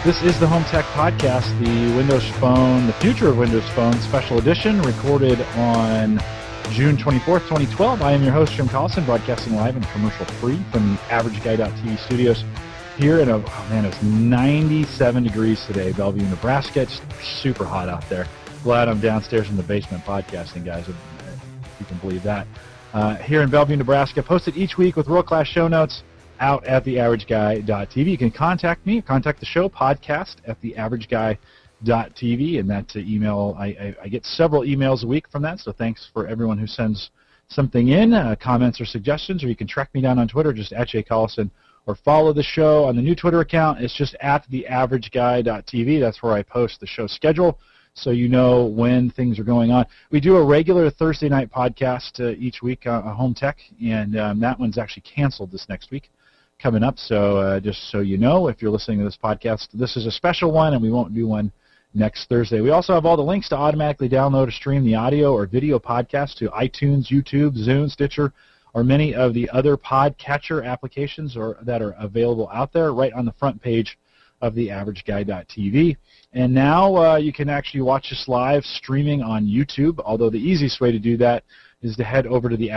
This is the Home Tech Podcast, the Windows Phone, the Future of Windows Phone special edition, recorded on June 24th, 2012. I am your host, Jim Collison, broadcasting live and commercial-free from the AverageGuy.tv studios here in it's 97 degrees today, Bellevue, Nebraska. It's super hot out there. Glad I'm downstairs in the basement podcasting, guys, if you can believe that. Here in Bellevue, Nebraska, posted each week with world-class show notes out at theaverageguy.tv. You can contact me, contact the show, podcast at theaverageguy.tv, and that email, I get several emails a week from that, so thanks for everyone who sends something in, comments or suggestions, or you can track me down on Twitter, just at Jay Collison, or follow the show on the new Twitter account. It's just at theaverageguy.tv. That's where I post the show schedule, so you know when things are going on. We do a regular Thursday night podcast each week on Home Tech, and that one's actually canceled this next week, coming up. So just so you know, if you're listening to this podcast, this is a special one, and we won't do one next Thursday. We also have all the links to automatically download or stream the audio or video podcast to iTunes, YouTube, Zune, Stitcher, or many of the other podcatcher applications that are available out there right on the front page of the AverageGuy.tv. And now you can actually watch us live streaming on YouTube, although the easiest way to do that is to head over to the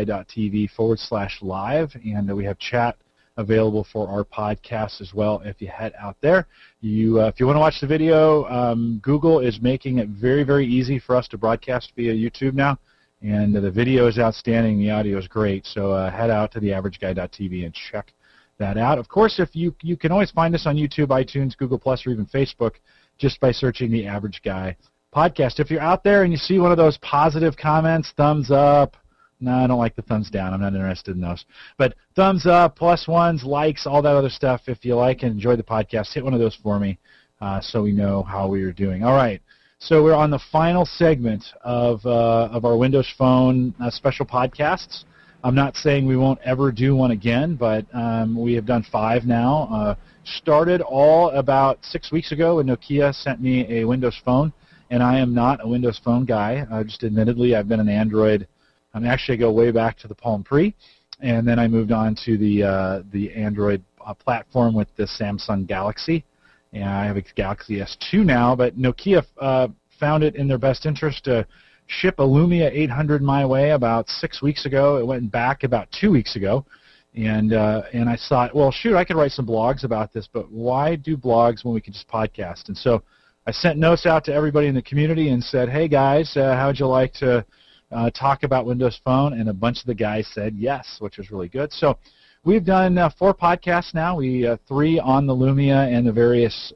AverageGuy.tv/live, and we have chat available for our podcast as well if you head out there. If you want to watch the video, Google is making it very, very easy for us to broadcast via YouTube now, and the video is outstanding, the audio is great, so head out to the AverageGuy.tv and check that out. Of course, if you can always find us on YouTube, iTunes, Google+, or even Facebook just by searching the Average Guy Podcast. If you're out there and you see one of those positive comments, thumbs up, no, I don't like the thumbs down. I'm not interested in those. But thumbs up, plus ones, likes, all that other stuff. If you like and enjoy the podcast, hit one of those for me so we know how we are doing. All right. So we're on the final segment of our Windows Phone special podcasts. I'm not saying we won't ever do one again, but we have done 5 now. Started all about 6 weeks ago when Nokia sent me a Windows Phone, and I am not a Windows Phone guy. Just admittedly, I've been an Android. Actually, I go way back to the Palm Pre, and then I moved on to the Android platform with the Samsung Galaxy. And I have a Galaxy S2 now, but Nokia found it in their best interest to ship a Lumia 800 my way about 6 weeks ago. It went back about 2 weeks ago, and I thought, well, shoot, I could write some blogs about this, but why do blogs when we could just podcast? And so I sent notes out to everybody in the community and said, hey, guys, how would you like to talk about Windows Phone? And a bunch of the guys said yes, which was really good. So we've done 4 podcasts now. We 3 on the Lumia and the various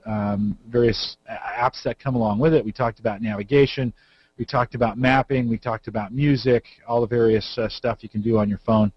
apps that come along with it. We talked about navigation. We talked about mapping. We talked about music, all the various stuff you can do on your phone.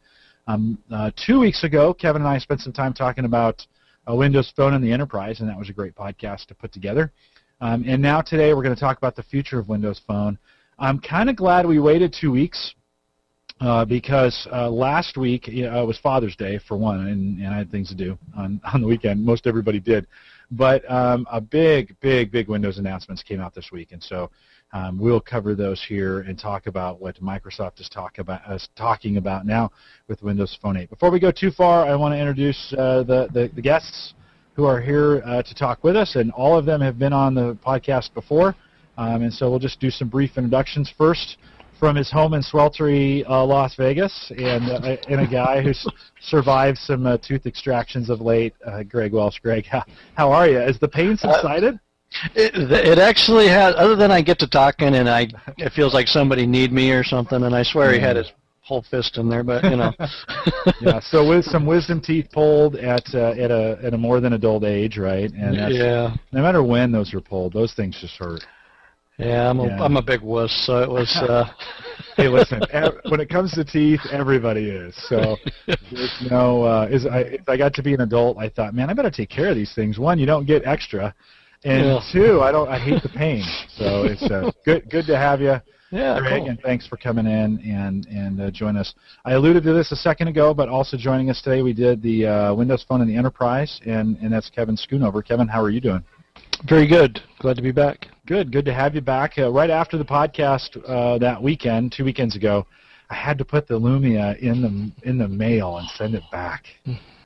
2 weeks ago, Kevin and I spent some time talking about Windows Phone and the Enterprise, and that was a great podcast to put together. And now today we're going to talk about the future of Windows Phone. I'm kind of glad we waited 2 weeks because last week it was Father's Day, for one, and I had things to do on the weekend. Most everybody did. But a big Windows announcements came out this week, and so we'll cover those here and talk about what Microsoft is talking about now with Windows Phone 8. Before we go too far, I want to introduce the guests who are here to talk with us, and all of them have been on the podcast before. And so we'll just do some brief introductions first from his home in sweltery Las Vegas, and a guy who's survived some tooth extractions of late, Greg Welsh. Greg, how are you? Has the pain subsided? It actually has, other than I get to talking and it feels like somebody need me or something, and I swear he had his whole fist in there, but you know. Yeah, so with some wisdom teeth pulled at a more than adult age, right? And yeah. No matter when those are pulled, those things just hurt. Yeah, I'm a big wuss, so it was. Hey, listen, when it comes to teeth, everybody is. So there's no. If I got to be an adult, I thought, man, I better take care of these things. One, you don't get extra, and 2, I hate the pain. So it's good to have you. Yeah, Greg, cool. And thanks for coming in and join us. I alluded to this a second ago, but also joining us today, we did the Windows Phone and the Enterprise, and that's Kevin Schoonover. Kevin, how are you doing? Very good. Glad to be back. Good to have you back. Right after the podcast that weekend, 2 weekends ago, I had to put the Lumia in the mail and send it back.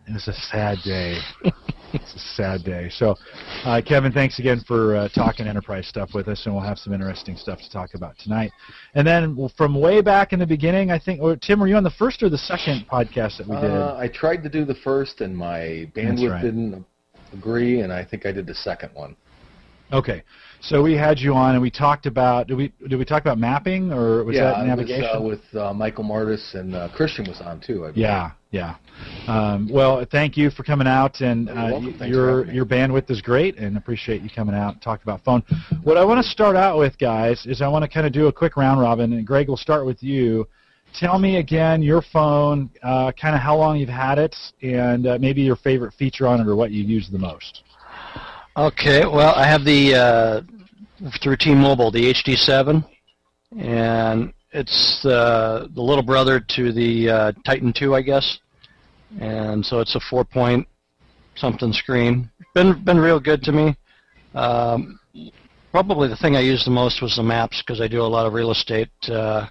It's a sad day. It's a sad day. So, Kevin, thanks again for talking enterprise stuff with us, and we'll have some interesting stuff to talk about tonight. And then from way back in the beginning, I think, or Tim, were you on the first or the second podcast that we did? I tried to do the first, and my bandwidth didn't agree, and I think I did the second one. Okay, so we had you on, and we talked about. Did we talk about mapping, or was that navigation? Yeah, with Michael Martis, and Christian was on too, I believe. Yeah. Well, thank you for coming out, and your bandwidth is great, and appreciate you coming out and talking about phone. What I want to start out with, guys, is I want to kind of do a quick round robin, and Greg, we'll start with you. Tell me again your phone, kind of how long you've had it, and maybe your favorite feature on it, or what you use the most. Okay, well, I have the through T-Mobile, the HD7, and it's the little brother to the Titan 2, I guess, and so it's a 4-point-something screen. Been real good to me. Probably the thing I used the most was the maps, because I do a lot of real estate, with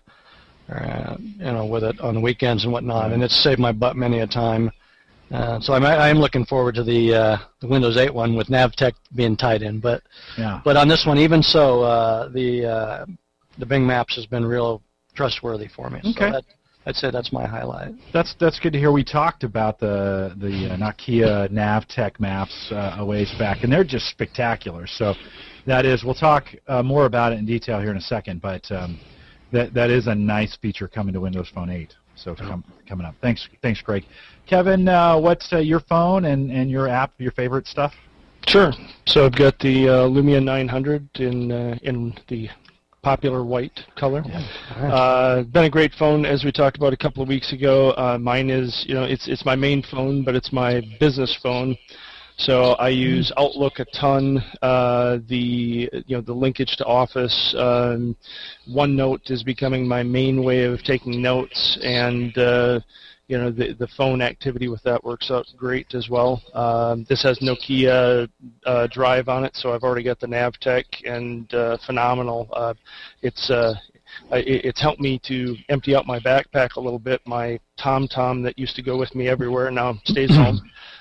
it on the weekends and whatnot, and it's saved my butt many a time. So I'm looking forward to the Windows 8 one with Navtech being tied in, but on this one, even so, the Bing Maps has been real trustworthy for me. Okay. So I'd say that's my highlight. That's good to hear. We talked about the Nokia Navtech maps a ways back, and they're just spectacular. So we'll talk more about it in detail here in a second, but that is a nice feature coming to Windows Phone 8. So coming up. Thanks, Craig. Kevin, what's your phone and your app, your favorite stuff? Sure. So I've got the Lumia 900 in the popular white color. Yeah. Been a great phone, as we talked about a couple of weeks ago. Mine is, it's my main phone, but it's my business phone. So I use Outlook a ton. The linkage to Office. OneNote is becoming my main way of taking notes, and the phone activity with that works out great as well. This has Nokia Drive on it, so I've already got the Navtech, and phenomenal. It's helped me to empty out my backpack a little bit. My TomTom that used to go with me everywhere now stays home.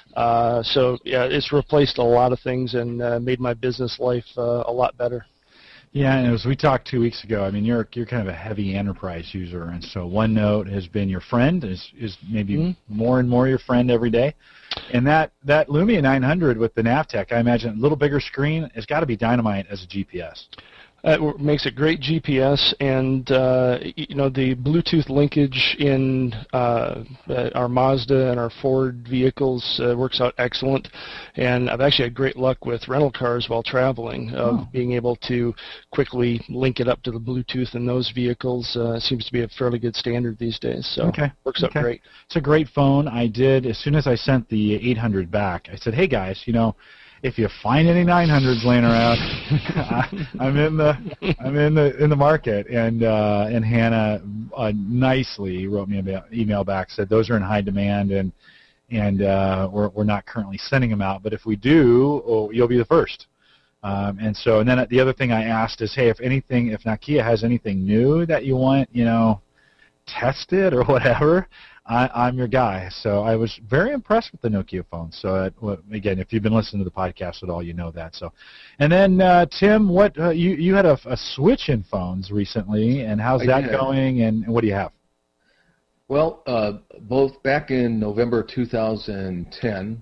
It's replaced a lot of things and made my business life a lot better. Yeah, and as we talked 2 weeks ago, I mean, you're kind of a heavy enterprise user, and so OneNote has been your friend, is maybe more and more your friend every day. And that Lumia 900 with the Navtech, I imagine, a little bigger screen, has got to be dynamite as a GPS. It makes a great GPS, and the Bluetooth linkage in our Mazda and our Ford vehicles works out excellent. And I've actually had great luck with rental cars while traveling, being able to quickly link it up to the Bluetooth in those vehicles. Seems to be a fairly good standard these days, so works out great. It's a great phone. I did, as soon as I sent the 800 back, I said, hey guys, if you find any 900s laying around, I'm in the market. And Hannah nicely wrote me an email back, said those are in high demand, and we're not currently sending them out. But if we do, you'll be the first. And then the other thing I asked is, hey, if Nokia has anything new that you want, tested or whatever, I'm your guy. So I was very impressed with the Nokia phone. So again, if you've been listening to the podcast at all, you know that. So, and then Tim, what you had a switch in phones recently, and how's that going? And what do you have? Well, both back in November 2010,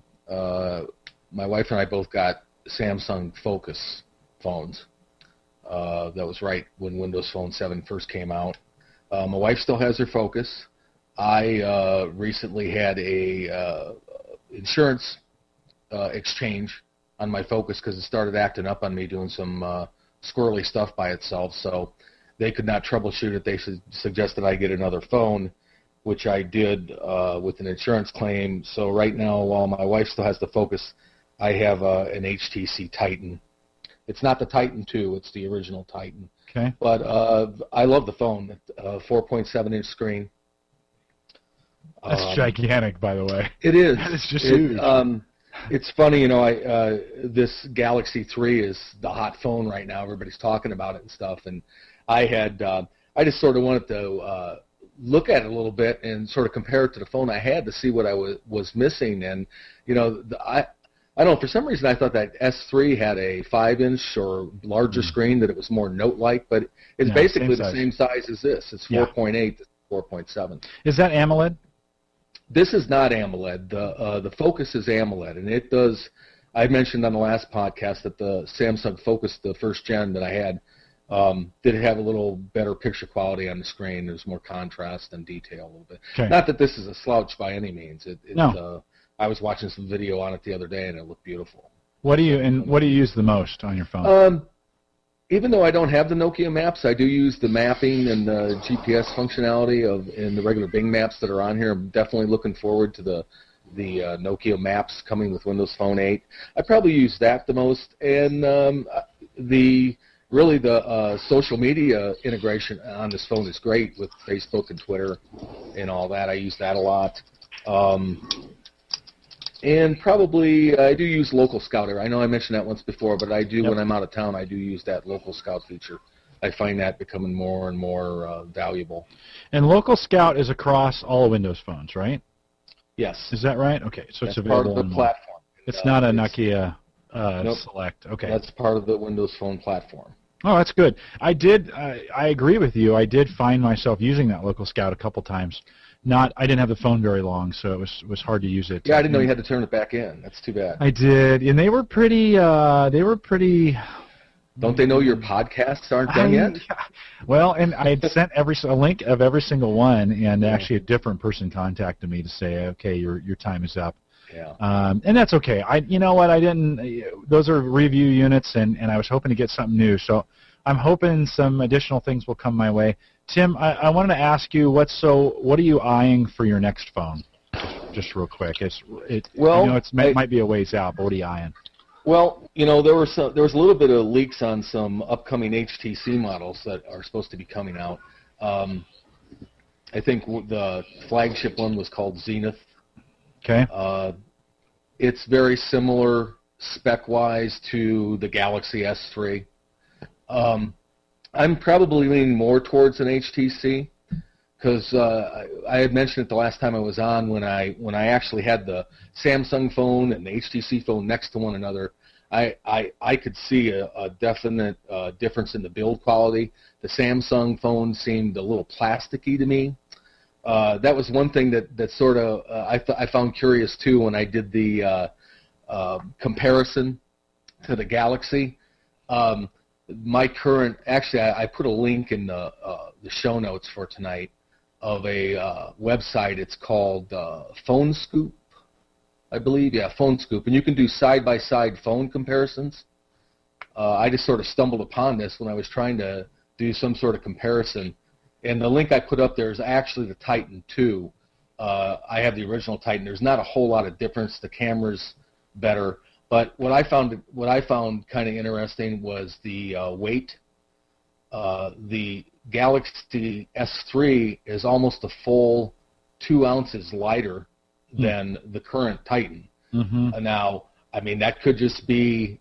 my wife and I both got Samsung Focus phones. That was right when Windows Phone 7 first came out. My wife still has her Focus. I recently had a insurance exchange on my Focus because it started acting up on me, doing some squirrely stuff by itself. So they could not troubleshoot it. They suggested I get another phone, which I did with an insurance claim. So right now, while my wife still has the Focus, I have an HTC Titan. It's not the Titan 2. It's the original Titan. Okay. But I love the phone. 4.7-inch screen. That's gigantic, by the way. It is. It's just huge. It's funny, this Galaxy 3 is the hot phone right now. Everybody's talking about it and stuff. And I just sort of wanted to look at it a little bit and sort of compare it to the phone I had to see what I was missing. And I don't know, for some reason I thought that S3 had a 5-inch or larger screen, that it was more Note-like, but it's basically the same size as this. It's 4.8 to 4.7. Is that AMOLED? This is not AMOLED. The Focus is AMOLED, and it does. I mentioned on the last podcast that the Samsung Focus, the first gen that I had, did have a little better picture quality on the screen. There's more contrast and detail a little bit. Okay. Not that this is a slouch by any means. No. I was watching some video on it the other day, and it looked beautiful. What do you use the most on your phone? Even though I don't have the Nokia Maps, I do use the mapping and the GPS functionality in the regular Bing Maps that are on here. I'm definitely looking forward to the Nokia Maps coming with Windows Phone 8. I probably use that the most, and the social media integration on this phone is great with Facebook and Twitter and all that. I use that a lot. And probably I do use Local Scout. I know I mentioned that once before, but I do when I'm out of town, I do use that Local Scout feature. I find that becoming more and more valuable. And Local Scout is across all Windows phones, right? Yes. Is that right? Okay, so that's it's available part of the platform. It's not a Nokia nope. Select. Okay. That's part of the Windows Phone platform. Oh, that's good. I agree with you. I did find myself using that Local Scout a couple times. I didn't have the phone very long, so it was hard to use it. Yeah, I didn't know you had to turn it back in. That's too bad. I did, and they were pretty. Don't they know your podcasts aren't done yet? Well, and I had sent a link of every single one, and actually a different person contacted me to say, okay, your time is up. Yeah. And that's okay. You know what? I didn't. Those are review units, and I was hoping to get something new. So I'm hoping some additional things will come my way. Tim, I wanted to ask you, what are you eyeing for your next phone? Just real quick. I know it might be a ways out, but what are you eyeing? Well, there was a little bit of leaks on some upcoming HTC models that are supposed to be coming out. I think the flagship one was called Zenith. Okay. It's very similar spec-wise to the Galaxy S3. I'm probably leaning more towards an HTC because I had mentioned it the last time I was on when I actually had the Samsung phone and the HTC phone next to one another. I could see a definite difference in the build quality. The Samsung phone seemed a little plasticky to me. That was one thing that sort of I found curious too when I did the comparison to the Galaxy. I put a link in the show notes for tonight of a website. It's called Phone Scoop, I believe. Yeah, Phone Scoop, and you can do side-by-side phone comparisons. I just sort of stumbled upon this when I was trying to do some sort of comparison, and the link I put up there is actually the Titan 2. I have the original Titan. There's not a whole lot of difference. The camera's better. But what I found kind of interesting was the weight. The Galaxy S3 is almost a full 2 ounces lighter than the current Titan. Mm-hmm. Now, I mean, that could just be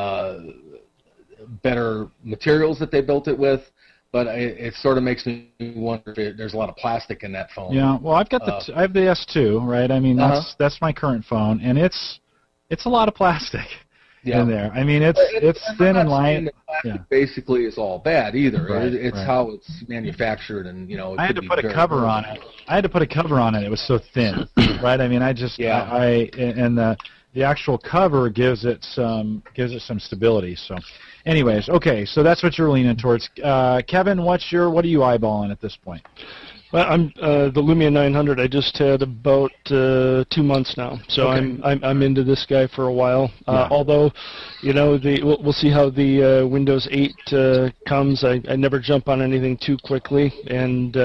better materials that they built it with, but it sort of makes me wonder if there's a lot of plastic in that phone. Yeah, well, I have the S2, right? I mean, that's my current phone, and it's a lot of plastic in there. I mean, it's thin and light. Plastic basically is all bad either. Right, it's how it's manufactured, and I had to put a cover on it. It was so thin, right? I mean, and the actual cover gives it some stability. So, anyways, okay, so that's what you're leaning towards. Kevin, what are you eyeballing at this point? Well, I'm the Lumia 900. I just had about 2 months now, so okay. I'm into this guy for a while. Although, we'll see how the Windows 8 comes. I never jump on anything too quickly, and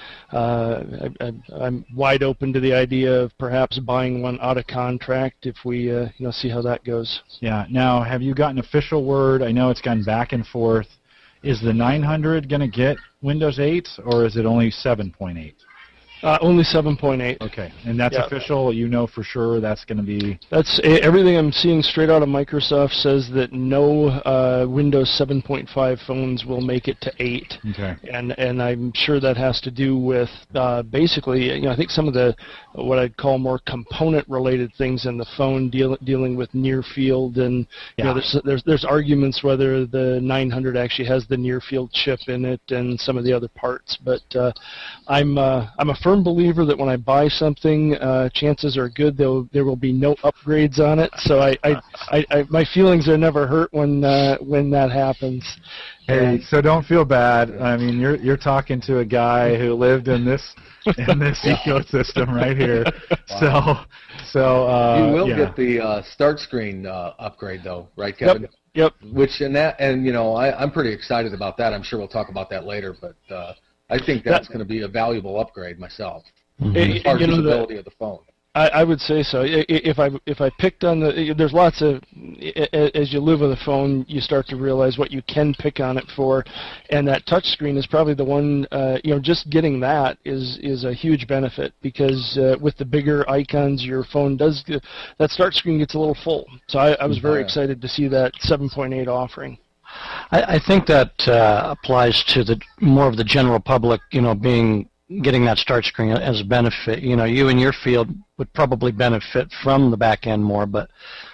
I'm wide open to the idea of perhaps buying one out of contract if we see how that goes. Yeah. Now, have you gotten official word? I know it's gone back and forth. Is the 900 going to get Windows 8, or is it only 7.8? Only 7.8. Okay, and that's Yeah. official. You know for sure that's going to be. That's everything I'm seeing straight out of Microsoft says that no Windows 7.5 phones will make it to 8. Okay. And I'm sure that has to do with basically, I think some of the what I'd call more component-related things in the phone dealing with near field, and Yeah. there's arguments whether the 900 actually has the near field chip in it and some of the other parts. But I'm a firm believer that when I buy something, chances are good there will be no upgrades on it. So I my feelings are never hurt when that happens. Hey, so don't feel bad. I mean, you're talking to a guy who lived in this ecosystem right here. Wow. So You will yeah. get the start screen upgrade, though, right, Kevin? Yep. Which I'm pretty excited about that. I'm sure we'll talk about that later, but I think that's going to be a valuable upgrade myself. As far as usability of the phone. I would say so. If I picked on there's lots of, as you live with a phone, you start to realize what you can pick on it for, and that touch screen is probably the one. Just getting that is a huge benefit, because with the bigger icons, your phone that start screen gets a little full. So I was very excited to see that 7.8 offering. I think that applies to the more of the general public, getting that start screen as a benefit. You in your field would probably benefit from the back end more, but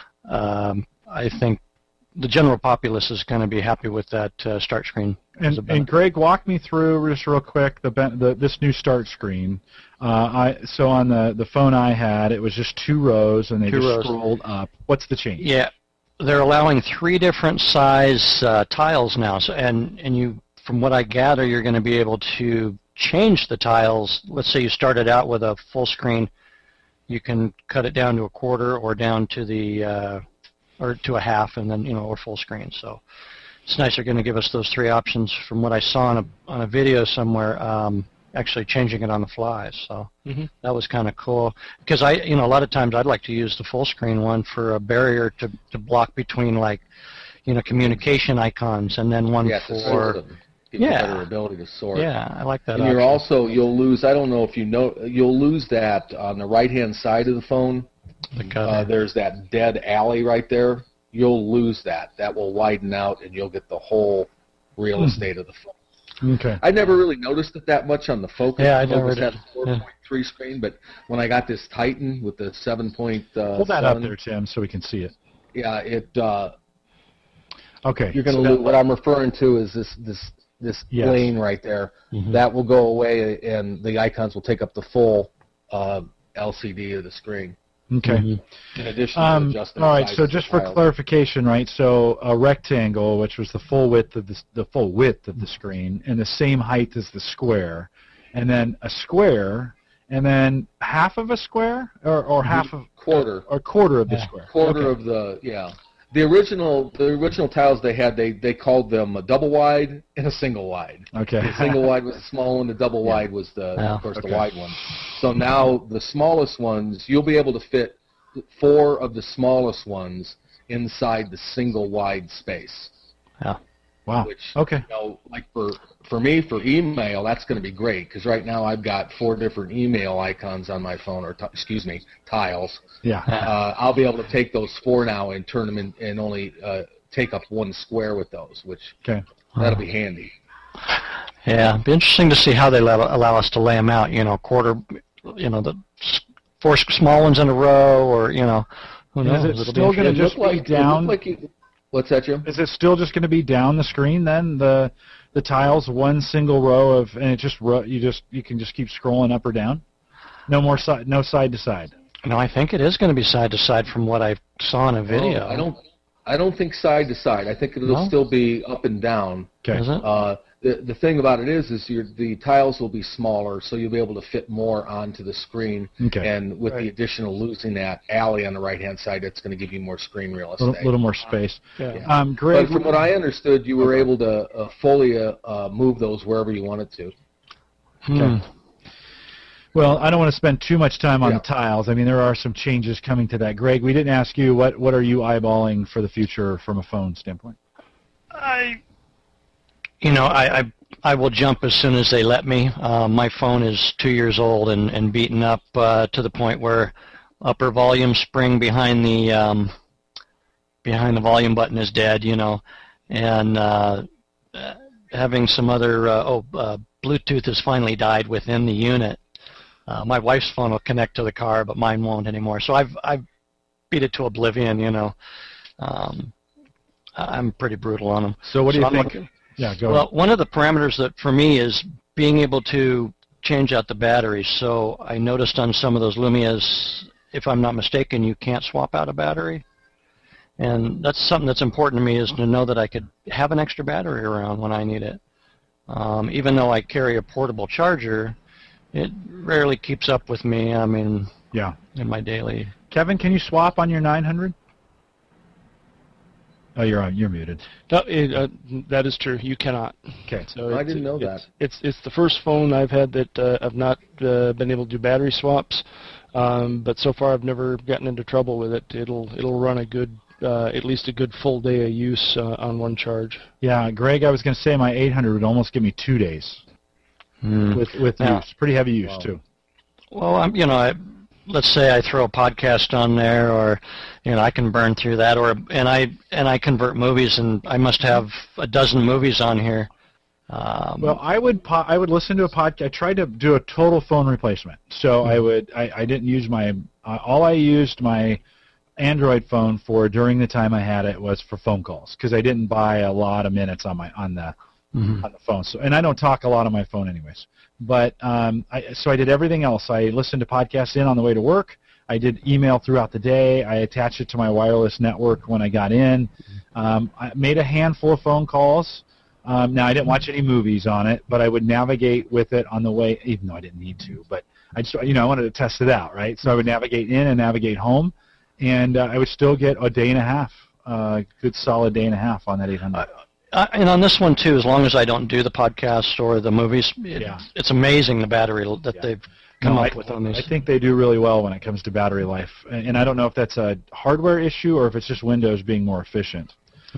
I think the general populace is going to be happy with that start screen. And Greg, walk me through just real quick this new start screen. So on the phone I had, it was just 2 rows, and they scrolled up. What's the change? Yeah, they're allowing 3 different size tiles now, and you, from what I gather, you're going to be able to change the tiles. Let's say you started out with a full screen, you can cut it down to a quarter or down to the or to a half, and then or full screen. So it's nice they're going to give us those 3 options. From what I saw on a video somewhere, actually changing it on the fly. So that was kind of cool, because a lot of times I'd like to use the full screen one for a barrier to block between, like, communication icons, and then one for better ability to sort. Yeah, I like that. And you'll lose, I don't know if you know, you'll lose that on the right-hand side of the phone. There's that dead alley right there. You'll lose that. That will widen out, and you'll get the whole real estate of the phone. Okay. I never really noticed it that much on the Focus. Yeah, I the never Focus did. had a 4.3 screen, but when I got this Titan with the 7. Hold that up there, Tim, so we can see it. Yeah, Okay. You're going to lose. What I'm referring to is this lane right there. That will go away, and the icons will take up the full LCD of the screen. Okay. In addition to adjusting. All right. So just for clarification, right? So a rectangle, which was the full width of the screen, and the same height as the square, and then a square, and then half of a square, or half of quarter of the square. Quarter of the The original tiles they had, they called them a double wide and a single wide. Okay. The single wide was the small one, the double wide was the wide one. So now the smallest ones, you'll be able to fit 4 of the smallest ones inside the single wide space. Yeah. Wow. Which, like for me, for email, that's going to be great, because right now I've got 4 different email icons on my phone, or tiles. Yeah. I'll be able to take those 4 now and turn them in, and only take up 1 square with those, which that'll be handy. Yeah, it'd be interesting to see how they allow us to lay them out. Quarter, the 4 small ones in a row, or who knows? Is it still going to just be down? What's that, Jim? Is it still just going to be down the screen then? The tiles, 1 single row of, and it just you can just keep scrolling up or down. No more side to side. No, I think it is going to be side to side from what I saw in a video. I don't think side to side. I think it'll still be up and down. Okay. Is it? The thing about it is the tiles will be smaller, so you'll be able to fit more onto the screen. Okay. And with the additional losing that alley on the right-hand side, that's going to give you more screen real estate. A little more space. Yeah. Greg, but from what I understood, you were able to fully move those wherever you wanted to. Okay. Well, I don't want to spend too much time on the tiles. I mean, there are some changes coming to that. Greg, we didn't ask you, what are you eyeballing for the future from a phone standpoint? I I will jump as soon as they let me. My phone is 2 years old and beaten up to the point where upper volume spring behind the volume button is dead, and having some other Bluetooth has finally died within the unit. My wife's phone will connect to the car, but mine won't anymore. So I've beat it to oblivion, I'm pretty brutal on them. So what do you think? Yeah, go ahead. Well, one of the parameters that for me is being able to change out the batteries. So I noticed on some of those Lumias, if I'm not mistaken, you can't swap out a battery. And that's something that's important to me, is to know that I could have an extra battery around when I need it. Even though I carry a portable charger, it rarely keeps up with me, in my daily... Kevin, can you swap on your 900? Oh, you're muted. No, that is true. You cannot. Okay. So I didn't know that. It's the first phone I've had that I've not been able to do battery swaps, but so far I've never gotten into trouble with it. It'll run a good, at least a good full day of use on one charge. Yeah, Greg, I was going to say my 800 would almost give me 2 days with use. Pretty heavy use too. Well, let's say I throw a podcast on there, or I can burn through that, and I convert movies, and I must have a dozen movies on here. Well, I would listen to a podcast. I tried to do a total phone replacement, so I didn't use all I used my Android phone for during the time I had it was for phone calls, because I didn't buy a lot of minutes on the phone. So, and I don't talk a lot on my phone anyways. But so I did everything else. I listened to podcasts on the way to work. I did email throughout the day. I attached it to my wireless network when I got in. I made a handful of phone calls. Now, I didn't watch any movies on it, but I would navigate with it on the way, even though I didn't need to. But I just, I wanted to test it out, right? So I would navigate in and navigate home, and I would still get a day and a half, good solid day and a half on that 800. And on this one, too, as long as I don't do the podcast or the movies, it's amazing the battery that they've come up with on these. I think they do really well when it comes to battery life. And I don't know if that's a hardware issue or if it's just Windows being more efficient.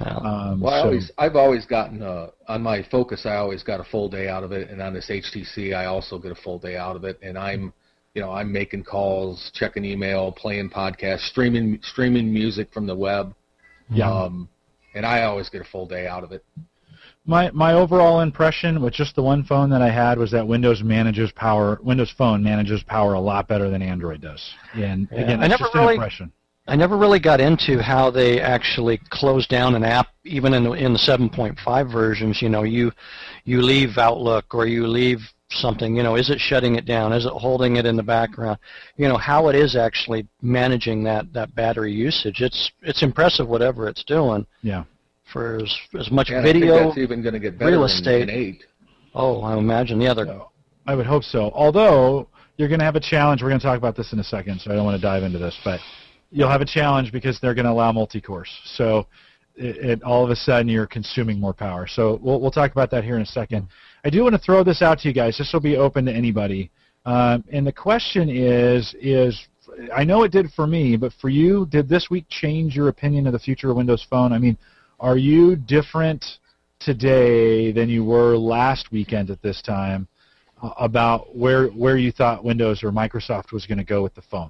I've always gotten, on my Focus, I always got a full day out of it. And on this HTC, I also get a full day out of it. And I'm making calls, checking email, playing podcasts, streaming music from the web. Yeah. And I always get a full day out of it. My overall impression with just the one phone that I had was that Windows Phone manages power a lot better than Android does. And again, that's just an impression. I never really got into how they actually close down an app, even in the 7.5 versions. You leave Outlook or you leave something. Is it shutting it down? Is it holding it in the background? How it is actually managing that battery usage. It's impressive whatever it's doing. Yeah. For as much video, I think that's even going to get better real estate. in 8. Oh, I imagine. Yeah, I would hope so. Although you're going to have a challenge. We're going to talk about this in a second, so I don't want to dive into this, but you'll have a challenge because they're going to allow multi-cores. So all of a sudden you're consuming more power. So we'll talk about that here in a second. I do want to throw this out to you guys. This will be open to anybody. And the question is I know it did for me, but for you, did this week change your opinion of the future of Windows Phone? I mean, are you different today than you were last weekend at this time about where you thought Windows or Microsoft was going to go with the phone?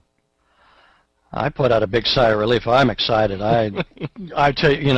I put out a big sigh of relief. I'm excited. I tell you,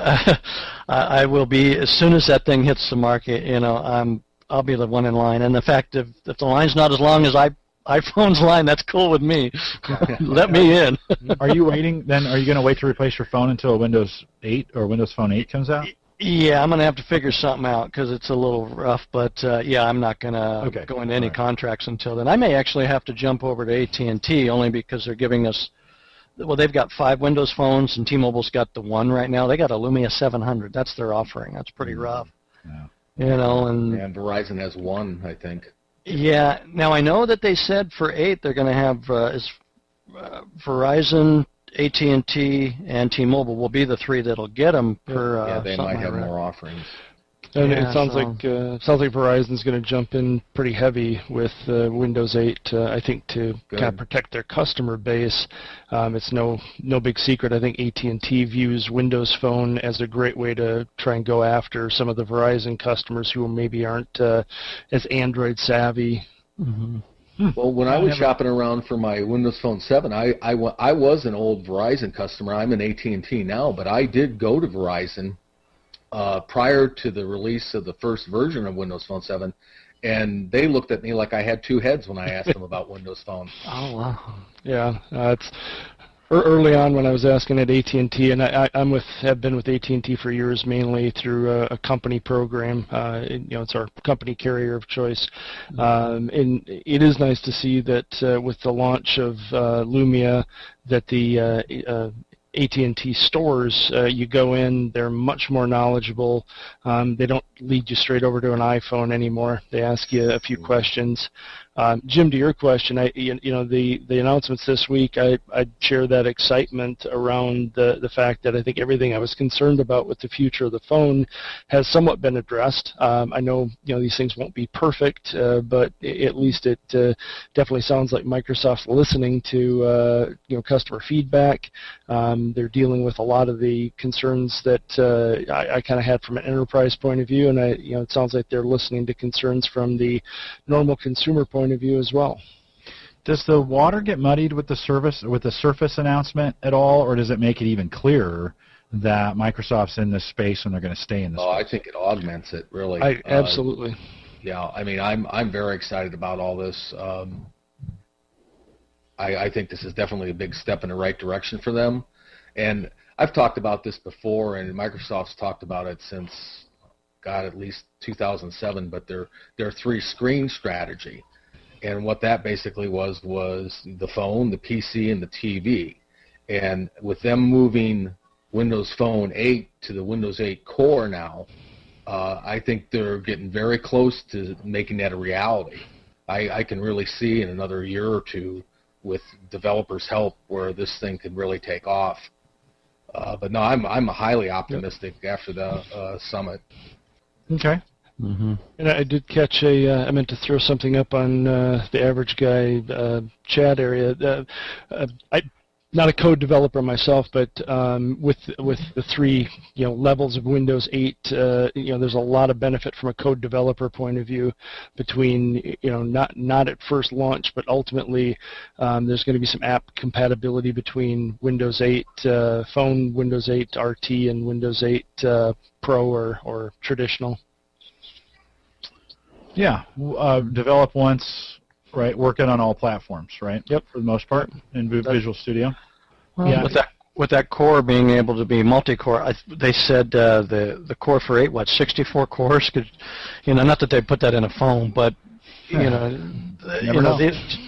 I will be, as soon as that thing hits the market, I'll be the one in line. And the fact if the line's not as long as iPhone's line, that's cool with me. Let me in. Are you waiting then? Are you going to wait to replace your phone until Windows 8 or Windows Phone 8 comes out? Yeah, I'm going to have to figure something out because it's a little rough. But I'm not going to go into any contracts until then. I may actually have to jump over to AT&T only because they're giving us. Well, they've got 5 Windows phones, and T-Mobile's got the one right now. They got a Lumia 700. That's their offering. That's pretty rough. Yeah. And Verizon has one, I think. Yeah. Now, I know that they said for 8 they're going to have Verizon, AT&T, and T-Mobile will be the 3 that'll get them per. They might have more offerings. And Yeah, it sounds like Verizon's going to jump in pretty heavy with Windows 8. I think to kind of protect their customer base. It's no big secret. I think AT&T views Windows Phone as a great way to try and go after some of the Verizon customers who maybe aren't as Android savvy. Mm-hmm. Well, when I was shopping around for my Windows Phone 7, I was an old Verizon customer. I'm an AT&T now, but I did go to Verizon prior to the release of the first version of Windows Phone 7, and they looked at me like I had two heads when I asked them about Windows Phone. Oh, wow. Yeah, it's early on when I was asking at AT&T, and have been with AT&T for years, mainly through a company program. It's our company carrier of choice, and it is nice to see that with the launch of Lumia, that the AT&T stores, you go in, they're much more knowledgeable. They don't lead you straight over to an iPhone anymore. They ask you a few questions. Jim, to your question, the announcements this week, I'd share that excitement around the fact that I think everything I was concerned about with the future of the phone has somewhat been addressed. I know these things won't be perfect, but at least it definitely sounds like Microsoft's listening to customer feedback. They're dealing with a lot of the concerns that I kind of had from an enterprise point of view, and it sounds like they're listening to concerns from the normal consumer point of view as well. Does the water get muddied with the Surface announcement at all, or does it make it even clearer that Microsoft's in this space and they're going to stay in this space? I think it augments it, really. Absolutely. Yeah, I mean, I'm very excited about all this. I think this is definitely a big step in the right direction for them. And I've talked about this before, and Microsoft's talked about it since, at least 2007, but their three-screen strategy. And what that basically was the phone, the PC, and the TV. And with them moving Windows Phone 8 to the Windows 8 Core now, I think they're getting very close to making that a reality. I can really see in another year or two, with developers' help, where this thing could really take off. But no, I'm highly optimistic after the summit. Okay. Mm-hmm. And I did catch I meant to throw something up on the average guy chat area. I'm not a code developer myself, but with the three levels of Windows 8, there's a lot of benefit from a code developer point of view between not at first launch, but ultimately there's going to be some app compatibility between Windows 8 Phone, Windows 8 RT, and Windows 8 Pro or traditional. Yeah, develop once, right? Working on all platforms, right? Yep, for the most part in Visual Studio. Well, yeah. With that core being able to be multi-core, they said the core for 8, 64 cores could, not that they put that in a phone, but Never know.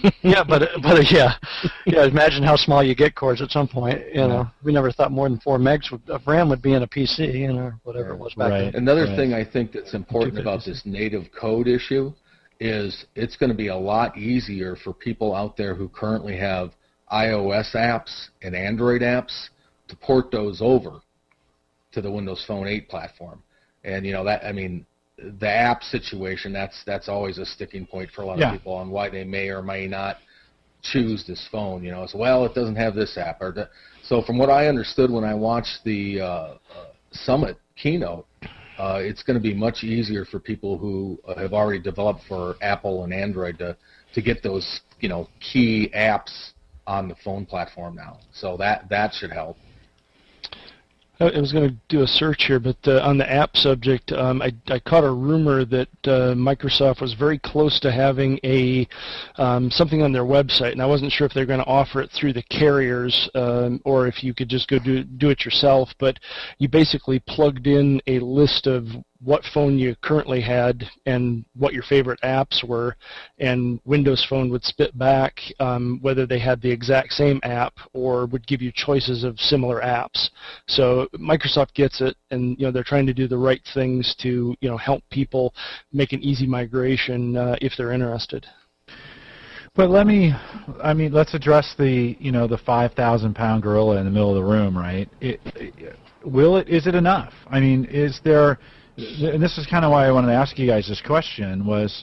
Imagine how small you get cores at some point. We never thought more than 4 megs of RAM would be in a PC, or whatever it was back then. Another thing I think that's important about this native code issue is it's going to be a lot easier for people out there who currently have iOS apps and Android apps to port those over to the Windows Phone 8 platform. And the app situation, that's always a sticking point for a lot of people on why they may or may not choose this phone. It's, it doesn't have this app. So from what I understood when I watched the Summit keynote, it's going to be much easier for people who have already developed for Apple and Android to get those key apps on the phone platform now. So that should help. I was going to do a search here, but on the app subject, I caught a rumor that Microsoft was very close to having something on their website, and I wasn't sure if they're going to offer it through the carriers or if you could just go do it yourself. But you basically plugged in a list of what phone you currently had and what your favorite apps were, and Windows Phone would spit back whether they had the exact same app or would give you choices of similar apps. So Microsoft gets it, and they're trying to do the right things to help people make an easy migration if they're interested. But let's address the 5,000-pound gorilla in the middle of the room, right? Is it enough? Is there and this is kind of why I wanted to ask you guys this question was,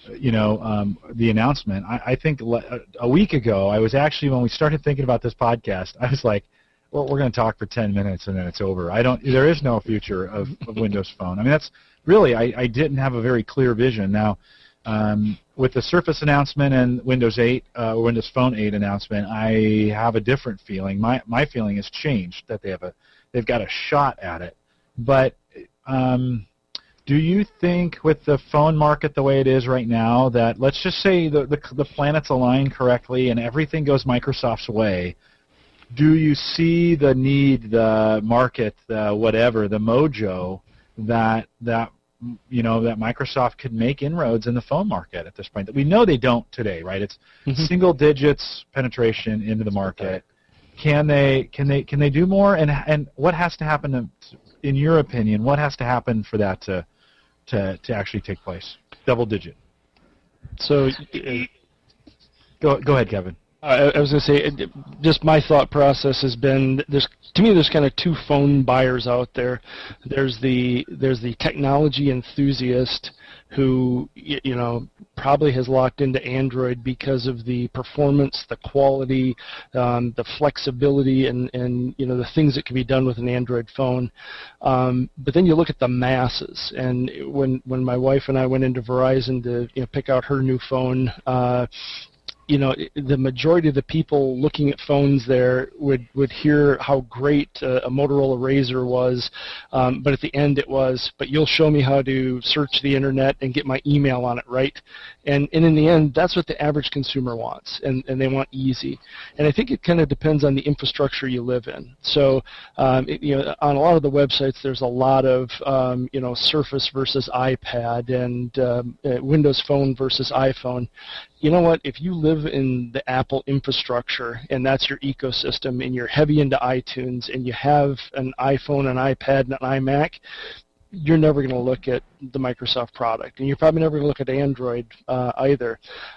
the announcement. I think a week ago, I was actually, when we started thinking about this podcast, I was like, well, we're going to talk for 10 minutes and then it's over. There is no future of Windows Phone. I mean, that's really, I didn't have a very clear vision. Now, with the Surface announcement and Windows 8, Windows Phone 8 announcement, I have a different feeling. My feeling has changed, that they've got a shot at it. But do you think, with the phone market the way it is right now, that let's just say the planets align correctly and everything goes Microsoft's way, do you see the need, the market, the whatever, the mojo that Microsoft could make inroads in the phone market at this point? That we know they don't today, right? It's single digits penetration into the market. Can they do more? And what has to happen in your opinion? What has to happen for that to actually take place? Double digit. So, go ahead, Kevin. I was going to say, just my thought process has been, there's kind of two phone buyers out there. There's the technology enthusiast who, probably has locked into Android because of the performance, the quality, the flexibility, and the things that can be done with an Android phone. But then you look at the masses, and when my wife and I went into Verizon to pick out her new phone, the majority of the people looking at phones there would hear how great a Motorola Razr was, but at the end it was, but you'll show me how to search the internet and get my email on it, right? And in the end, that's what the average consumer wants, and they want easy. And I think it kind of depends on the infrastructure you live in. So, on a lot of the websites, there's a lot of, Surface versus iPad and Windows Phone versus iPhone. You know what? If you live in the Apple infrastructure and that's your ecosystem and you're heavy into iTunes and you have an iPhone, an iPad, and an iMac, you're never going to look at the Microsoft product. And you're probably never going to look at Android either.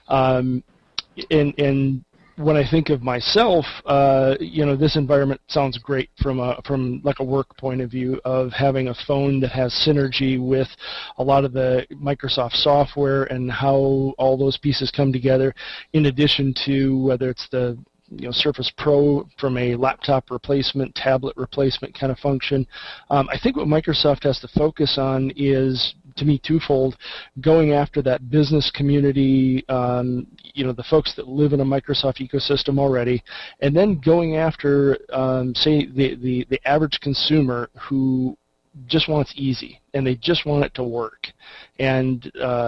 And when I think of myself, this environment sounds great from like a work point of view of having a phone that has synergy with a lot of the Microsoft software and how all those pieces come together, in addition to whether it's the Surface Pro from a laptop replacement, tablet replacement kind of function. I think what Microsoft has to focus on is, to me, twofold: going after that business community, the folks that live in a Microsoft ecosystem already, and then going after, say, the average consumer who just wants easy and they just want it to work. And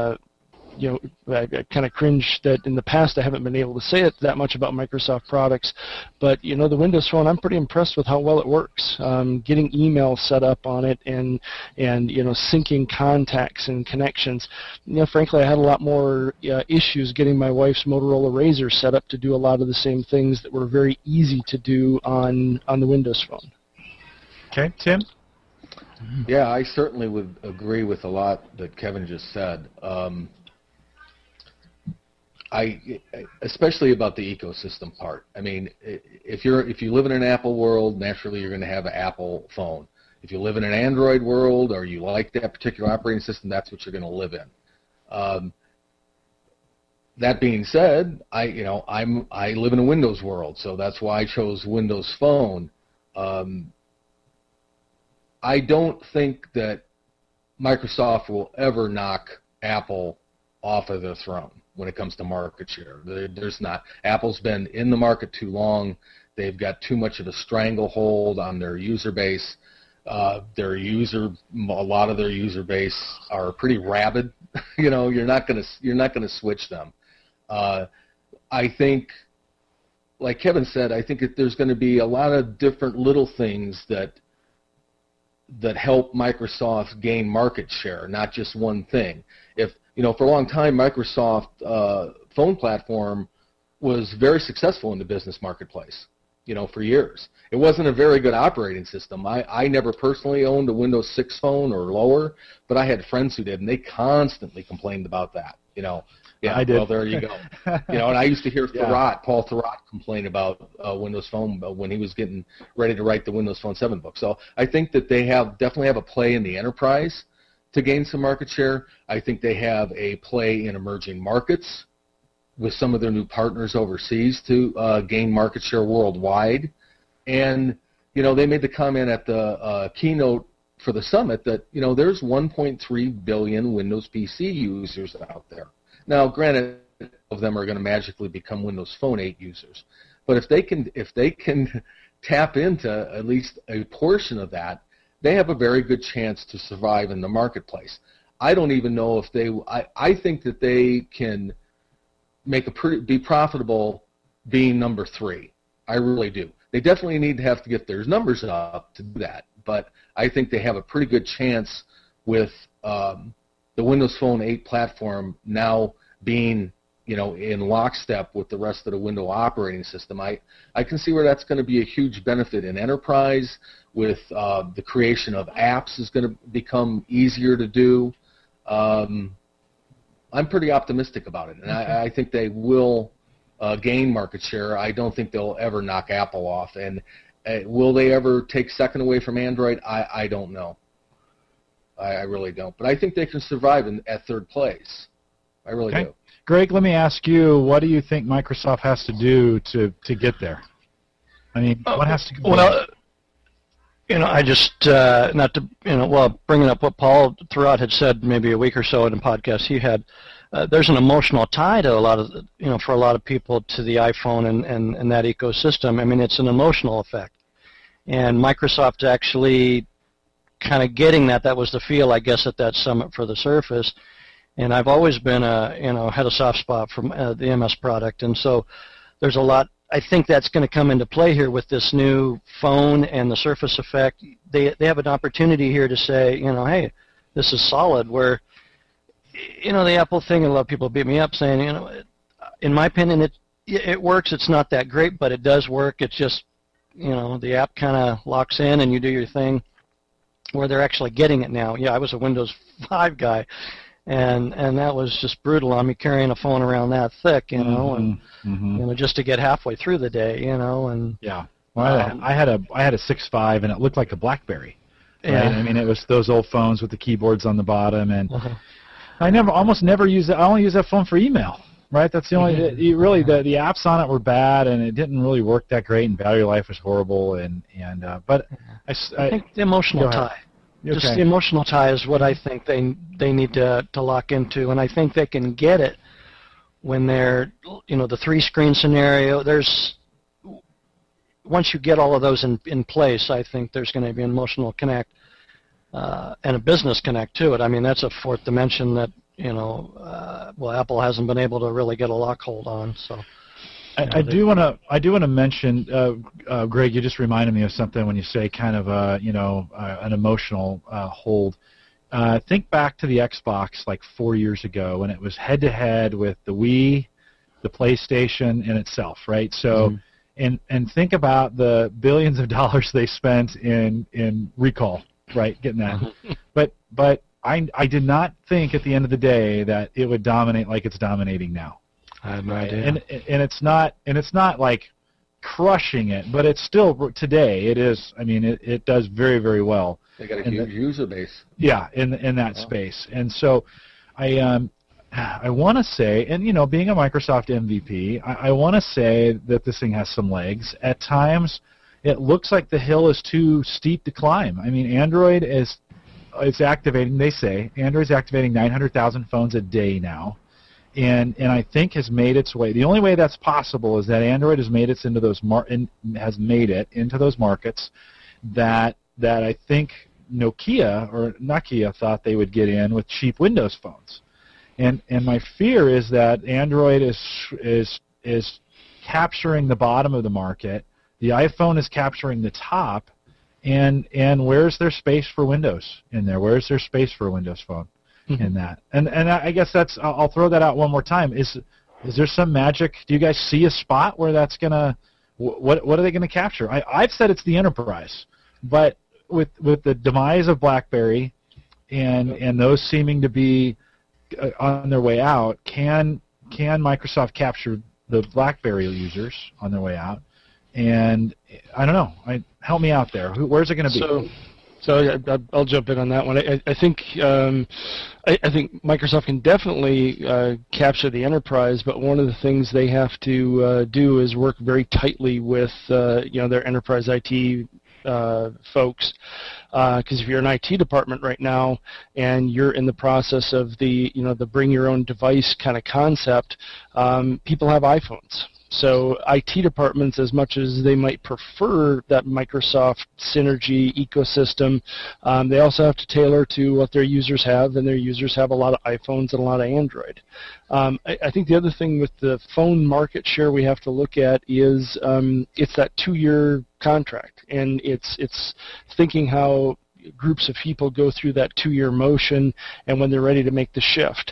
I kind of cringe that in the past I haven't been able to say it that much about Microsoft products, but the Windows Phone, I'm pretty impressed with how well it works. Getting email set up on it and syncing contacts and connections. Frankly, I had a lot more issues getting my wife's Motorola Razr set up to do a lot of the same things that were very easy to do on the Windows Phone. Okay, Tim? Yeah, I certainly would agree with a lot that Kevin just said. Especially about the ecosystem part. I mean, if you live in an Apple world, naturally you're going to have an Apple phone. If you live in an Android world or you like that particular operating system, that's what you're going to live in. That being said, I live in a Windows world, so that's why I chose Windows Phone. I don't think that Microsoft will ever knock Apple off of their throne when it comes to market share. There's not. Apple's been in the market too long. They've got too much of a stranglehold on their user base. A lot of their user base are pretty rabid. You're not gonna switch them. I think, like Kevin said, I think that there's going to be a lot of different little things that help Microsoft gain market share, not just one thing. For a long time, Microsoft phone platform was very successful in the business marketplace, for years. It wasn't a very good operating system. I never personally owned a Windows 6 phone or lower, but I had friends who did, and they constantly complained about that, Yeah, I did. Well, there you go. And I used to hear Paul Thurrott complain about Windows Phone when he was getting ready to write the Windows Phone 7 book. So I think that they definitely have a play in the enterprise. to gain some market share. I think they have a play in emerging markets with some of their new partners overseas to gain market share worldwide. And, they made the comment at the keynote for the summit that, there's 1.3 billion Windows PC users out there. Now, granted, of them are going to magically become Windows Phone 8 users. But if they can tap into at least a portion of that, they have a very good chance to survive in the marketplace. I don't even know if I think that they can be profitable being number 3. I really do. They definitely need to have to get their numbers up to do that. But I think they have a pretty good chance with the Windows Phone 8 platform now being in lockstep with the rest of the Windows operating system. I can see where that's going to be a huge benefit in enterprise. With the creation of apps is going to become easier to do. I'm pretty optimistic about it, and I think they will gain market share. I don't think they'll ever knock Apple off, and will they ever take second away from Android? I don't know. I really don't, but I think they can survive at third place. I really do. Greg, let me ask you, what do you think Microsoft has to do to get there? I mean, what has to go Well, I just, not to, bringing up what Paul throughout had said maybe a week or so in a podcast he had, there's an emotional tie to a lot of, for a lot of people to the iPhone and that ecosystem. I mean, it's an emotional effect. And Microsoft actually kind of getting that. That was the feel, I guess, at that summit for the Surface. And I've always been had a soft spot for the MS product, and so there's a lot. I think that's going to come into play here with this new phone and the Surface Effect. They have an opportunity here to say, hey, this is solid. Where, the Apple thing, a lot of people beat me up saying, in my opinion, it works. It's not that great, but it does work. It's just, the app kind of locks in and you do your thing. Where they're actually getting it now. Yeah, I was a Windows 5 guy. And that was just brutal on me carrying a phone around that thick, and just to get halfway through the day, and yeah. Well, I had a 6.5, and it looked like a BlackBerry. Right? Yeah. I mean, it was those old phones with the keyboards on the bottom, and I almost never use it. I only use that phone for email. Right. That's the only. The apps on it were bad, and it didn't really work that great, and battery life was horrible, but I think the emotional tie. Just the emotional tie is what I think they need to lock into, and I think they can get it when they're, the 3-screen scenario. Once you get all of those in place, I think there's going to be an emotional connect and a business connect to it. I mean, that's a fourth dimension that, Apple hasn't been able to really get a lock hold on. So. I do want to mention, Greg. You just reminded me of something when you say kind of an emotional hold. Think back to the Xbox like 4 years ago when it was head to head with the Wii, the PlayStation, and itself, right? So, and think about the billions of dollars they spent in recall, right? Getting that, but I did not think at the end of the day that it would dominate like it's dominating now. I have no idea. And it's not like crushing it, but it's still today. It is. I mean, it does very, very well. They got a huge user base. Yeah, in that space, and so I want to say, and being a Microsoft MVP, I want to say that this thing has some legs. At times, it looks like the hill is too steep to climb. I mean, Android is activating. They say Android's activating 900,000 phones a day now. And I think has made its way. The only way that's possible is that Android has made it into those markets that I think Nokia thought they would get in with cheap Windows phones. And my fear is that Android is capturing the bottom of the market. The iPhone is capturing the top. And where's their space for Windows in there? Where's their space for a Windows Phone? In that, and I guess that's. I'll throw that out one more time. Is there some magic? Do you guys see a spot where that's gonna? What are they gonna capture? I've said it's the enterprise, but with the demise of BlackBerry, and those seeming to be on their way out, can Microsoft capture the BlackBerry users on their way out? And I don't know. Help me out there. Where's it going to be? So I'll jump in on that one. I think Microsoft can definitely capture the enterprise, but one of the things they have to do is work very tightly with their enterprise IT folks. Because if you're an IT department right now and you're in the process of the bring your own device kind of concept, people have iPhones. So IT departments, as much as they might prefer that Microsoft Synergy ecosystem, they also have to tailor to what their users have, and their users have a lot of iPhones and a lot of Android. I think the other thing with the phone market share we have to look at is it's that 2-year contract, and it's thinking how groups of people go through that 2-year motion and when they're ready to make the shift.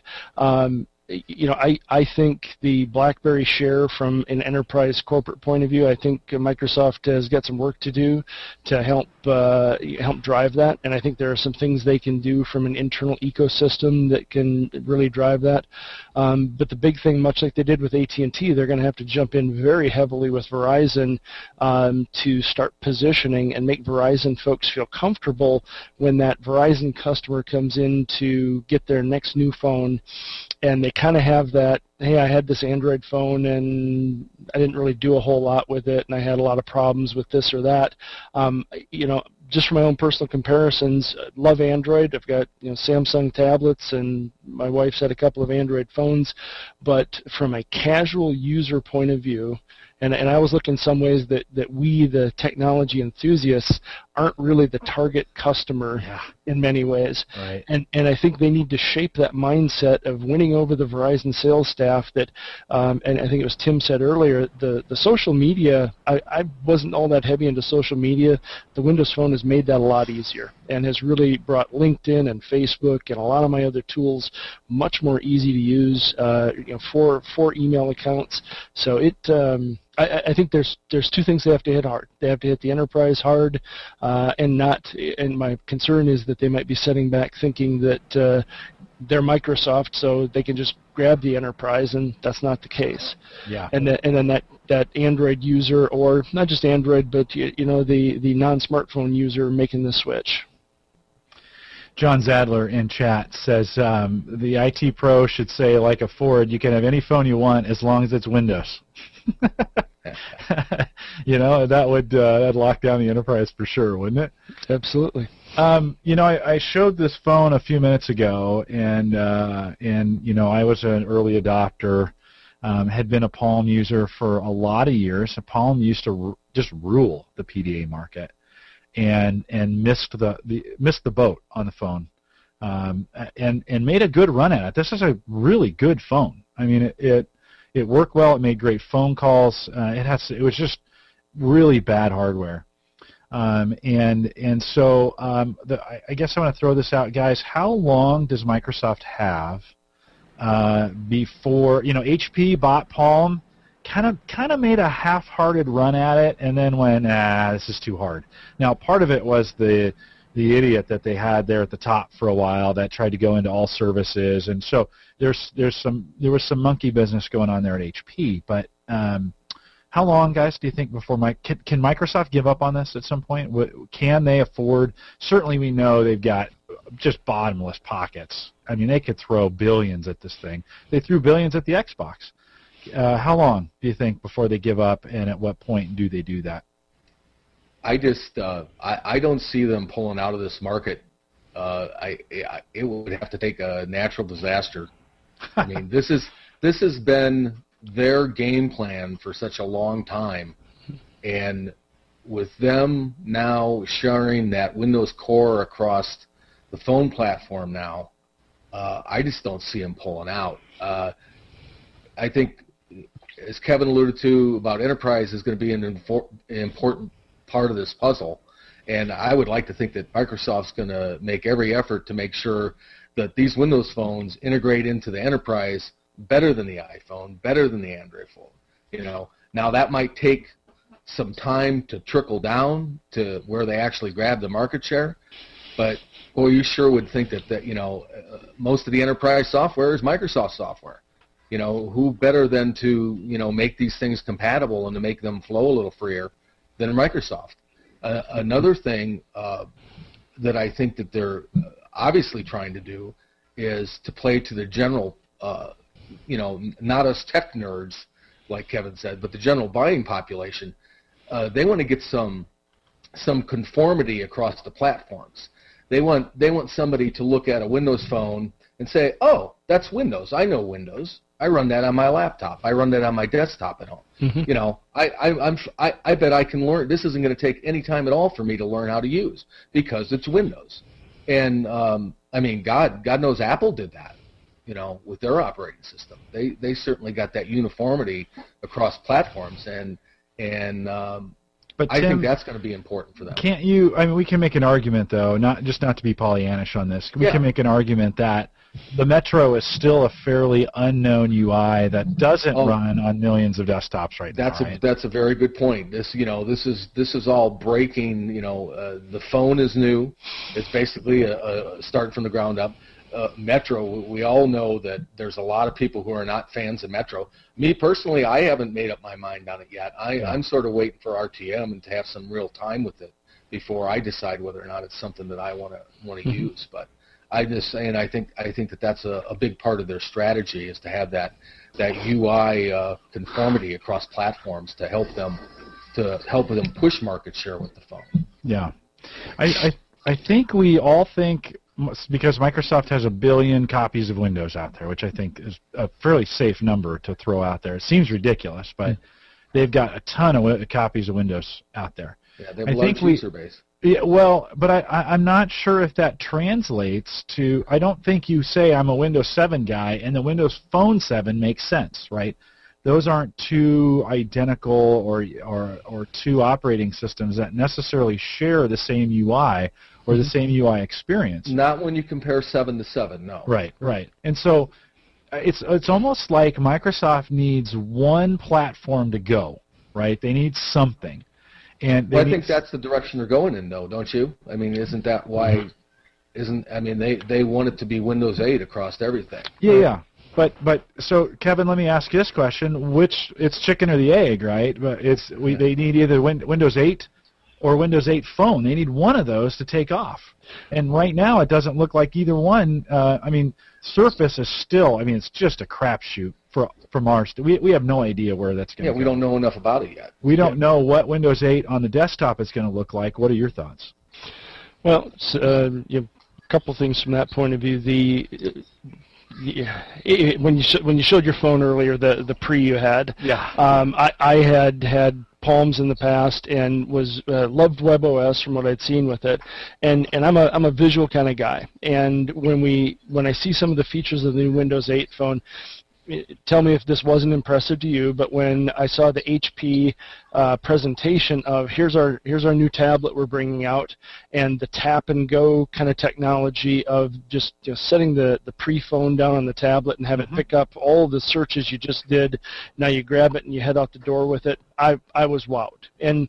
I think the BlackBerry share from an enterprise corporate point of view, I think Microsoft has got some work to do to help drive that, and I think there are some things they can do from an internal ecosystem that can really drive that. But the big thing, much like they did with AT&T, they're going to have to jump in very heavily with Verizon to start positioning and make Verizon folks feel comfortable when that Verizon customer comes in to get their next new phone, and they kind of have that, hey, I had this Android phone and I didn't really do a whole lot with it, and I had a lot of problems with this or that. Just for my own personal comparisons, love Android. I've got Samsung tablets, and my wife's had a couple of Android phones. But from a casual user point of view, and I always look in some ways that we, the technology enthusiasts, aren't really the target customer in many ways. Right. And I think they need to shape that mindset of winning over the Verizon sales staff that, and I think it was Tim said earlier, the social media, I wasn't all that heavy into social media. The Windows Phone has made that a lot easier and has really brought LinkedIn and Facebook and a lot of my other tools much more easy to use for email accounts. So I think there's 2 things they have to hit hard. They have to hit the enterprise hard, and my concern is that they might be setting back thinking that they're Microsoft, so they can just grab the enterprise, and that's not the case. Yeah. And then that Android user, or not just Android, but the non-smartphone user making the switch. John Zadler in chat says the IT pro should say, like a Ford, you can have any phone you want as long as it's Windows. That would that'd lock down the enterprise for sure, wouldn't it? Absolutely. I showed this phone a few minutes ago, and I was an early adopter, had been a Palm user for a lot of years. Palm used to just rule the PDA market, and missed the boat on the phone, and made a good run at it. This is a really good phone. I mean, it worked well. It made great phone calls. It was just really bad hardware. So I guess I want to throw this out, guys. How long does Microsoft have before HP bought Palm? Kind of made a half-hearted run at it, and then went, this is too hard. Now, part of it was the idiot that they had there at the top for a while that tried to go into all services, and so there was some monkey business going on there at HP. But how long, guys, do you think before can Microsoft give up on this at some point? Can they afford? Certainly, we know they've got just bottomless pockets. I mean, they could throw billions at this thing. They threw billions at the Xbox. How long do you think before they give up, and at what point do they do that? I just I don't see them pulling out of this market. It would have to take a natural disaster. I mean, this has been their game plan for such a long time, and with them now sharing that Windows Core across the phone platform now, I just don't see them pulling out. I think, as Kevin alluded to, about enterprise is going to be an important part of this puzzle, and I would like to think that Microsoft's going to make every effort to make sure that these Windows phones integrate into the enterprise better than the iPhone, better than the Android phone. Now that might take some time to trickle down to where they actually grab the market share, but boy, you sure would think that most of the enterprise software is Microsoft software. Who better than to, make these things compatible and to make them flow a little freer than Microsoft? Another thing, that I think that they're obviously trying to do is to play to the general, not us tech nerds, like Kevin said, but the general buying population. They want to get some conformity across the platforms. They want somebody to look at a Windows phone and say, "Oh, that's Windows. I know Windows. I run that on my laptop. I run that on my desktop at home." Mm-hmm. I bet I can learn. This isn't going to take any time at all for me to learn how to use because it's Windows. And God knows Apple did that, with their operating system. They certainly got that uniformity across platforms, but I think that's going to be important for them. Can't you? I mean, we can make an argument, though, not to be Pollyannish on this. We can make an argument that the Metro is still a fairly unknown UI that doesn't run on millions of desktops right now. That's a very good point. This is all breaking. The phone is new. It's basically a start from the ground up. Metro, we all know that there's a lot of people who are not fans of Metro. Me personally, I haven't made up my mind on it yet. I'm sort of waiting for RTM and to have some real time with it before I decide whether or not it's something that I want to use. But I think that that's a big part of their strategy is to have that UI conformity across platforms to help them push market share with the phone. Yeah, I think we all think, because Microsoft has 1 billion copies of Windows out there, which I think is a fairly safe number to throw out there. It seems ridiculous, but they've got a ton of copies of Windows out there. Yeah, they have a large user base. Yeah, well, but I'm not sure if that translates to. I don't think you say I'm a Windows 7 guy, and the Windows Phone 7 makes sense, right? Those aren't two identical or two operating systems that necessarily share the same UI or the same UI experience. Not when you compare 7 to 7, no. Right. And so it's almost like Microsoft needs one platform to go, right? They need something. And I think that's the direction they're going in, though, don't you? I mean, isn't that why? They want it to be Windows 8 across everything. Yeah. But so Kevin, let me ask you this question: it's chicken or the egg, right? But they need either Windows 8 or Windows 8 Phone. They need one of those to take off. And right now, it doesn't look like either one. Surface is still. It's just a crapshoot from ours. We have no idea where that's going to go. Yeah, we don't know enough about it yet. We don't know what Windows 8 on the desktop is going to look like. What are your thoughts? Well, a couple things from that point of view. When you showed your phone earlier, the pre you had, I had Palms in the past and loved WebOS from what I'd seen with it, and I'm a visual kind of guy. And when I see some of the features of the new Windows 8 phone, tell me if this wasn't impressive to you, but when I saw the HP presentation of here's our new tablet we're bringing out, and the tap and go kind of technology of just setting the pre-phone down on the tablet and have it pick up all the searches you just did. Now you grab it and you head out the door with it. I was wowed, and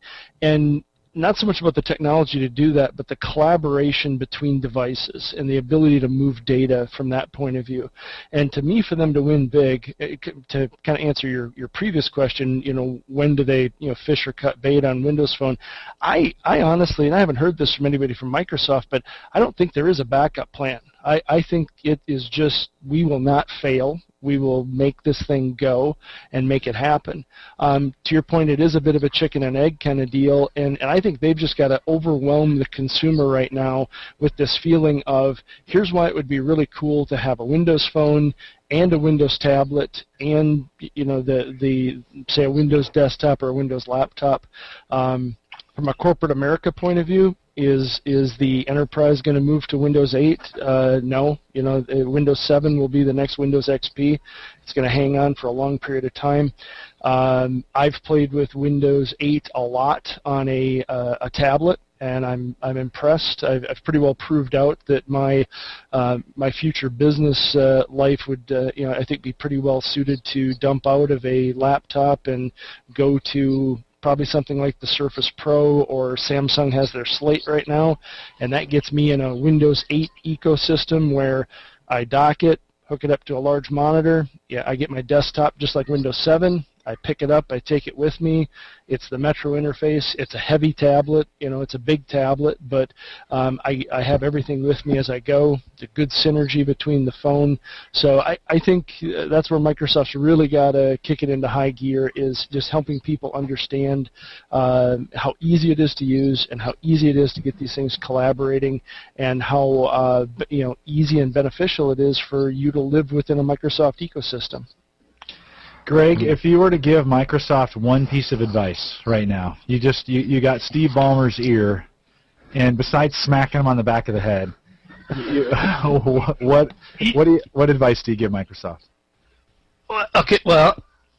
not so much about the technology to do that, but the collaboration between devices and the ability to move data from that point of view. And to me, for them to win big, to kind of answer your previous question, when do they fish or cut bait on Windows Phone? I honestly, and I haven't heard this from anybody from Microsoft, but I don't think there is a backup plan. I think it is just, we will not fail. We will make this thing go and make it happen. To your point, it is a bit of a chicken and egg kind of deal, and I think they've just got to overwhelm the consumer right now with this feeling of, here's why it would be really cool to have a Windows Phone and a Windows tablet and the say a Windows desktop or a Windows laptop. From a corporate America point of view, is the enterprise going to move to Windows 8? No. Windows 7 will be the next Windows XP. It's going to hang on for a long period of time. I've played with Windows 8 a lot on a tablet, and I'm impressed. I've pretty well proved out that my future business life would I think be pretty well suited to dump out of a laptop and go to probably something like the Surface Pro, or Samsung has their Slate right now, and that gets me in a Windows 8 ecosystem where I dock it, hook it up to a large monitor. Yeah, I get my desktop just like Windows 7. I pick it up, I take it with me. It's the Metro interface. It's a heavy tablet. It's a big tablet, but I have everything with me as I go. The good synergy between the phone. So I think that's where Microsoft's really got to kick it into high gear, is just helping people understand how easy it is to use and how easy it is to get these things collaborating, and how easy and beneficial it is for you to live within a Microsoft ecosystem. Greg, if you were to give Microsoft one piece of advice right now, you got Steve Ballmer's ear, and besides smacking him on the back of the head, what advice do you give Microsoft? Okay, well,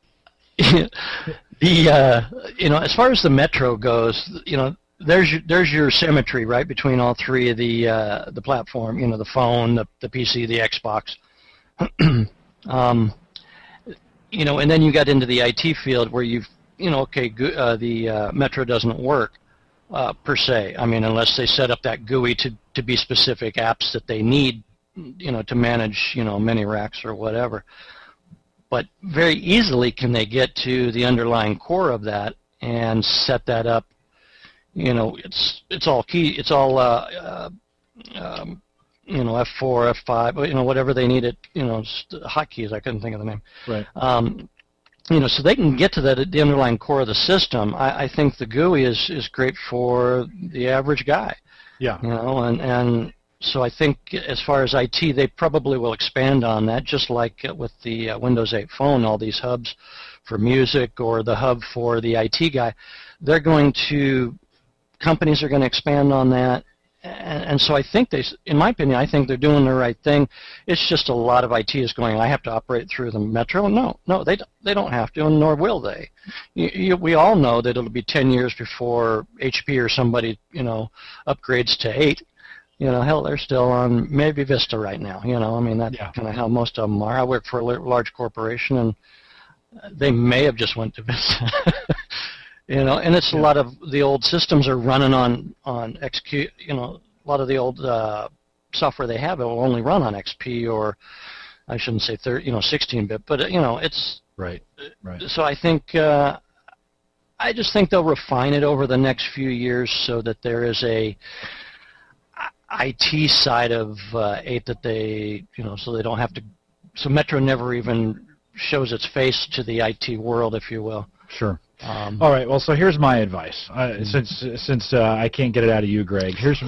as far as the Metro goes, there's your symmetry, right, between all three of the platform. The phone, the PC, the Xbox. And then you got into the IT field where the Metro doesn't work per se. I mean, unless they set up that GUI to be specific apps that they need, to manage, many racks or whatever. But very easily can they get to the underlying core of that and set that up. It's all key. It's all F4, F5, whatever they need it, hotkeys. I couldn't think of the name. Right. So they can get to the underlying core of the system. I think the GUI is great for the average guy. Yeah. And so I think as far as IT, they probably will expand on that, just like with the Windows 8 phone, all these hubs for music or the hub for the IT guy. Companies are going to expand on that. And so I think in my opinion, I think they're doing the right thing. It's just a lot of IT is going, I have to operate through the Metro. No, they don't have to, and nor will they. We all know that it'll be 10 years before HP or somebody, upgrades to 8. Hell, they're still on maybe Vista right now. That's kind of how most of them are. I work for a large corporation, and they may have just went to Vista. And it's a lot of the old systems are running on XQ. A lot of the old software they have, it will only run on XP, or I shouldn't say 16-bit, but it's right. So I think I just think they'll refine it over the next few years so that there is a IT side of 8 that they so they don't have to. So Metro never even shows its face to the IT world, if you will. Sure. All right. Well, so here's my advice. Since I can't get it out of you, Greg. Here's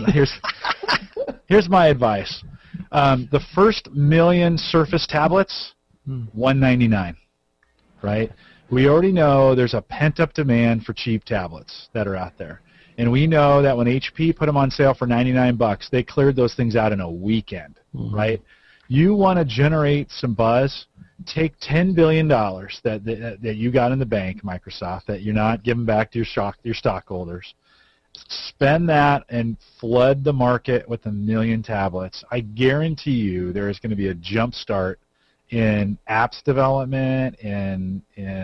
my advice. The first million Surface tablets, $199. Right. We already know there's a pent-up demand for cheap tablets that are out there, and we know that when HP put them on sale for $99, they cleared those things out in a weekend. Right. You want to generate some buzz. Take $10 billion that you got in the bank, Microsoft, that you're not giving back to your stockholders. Spend that and flood the market with 1 million tablets. I guarantee you there is going to be a jump start in apps development and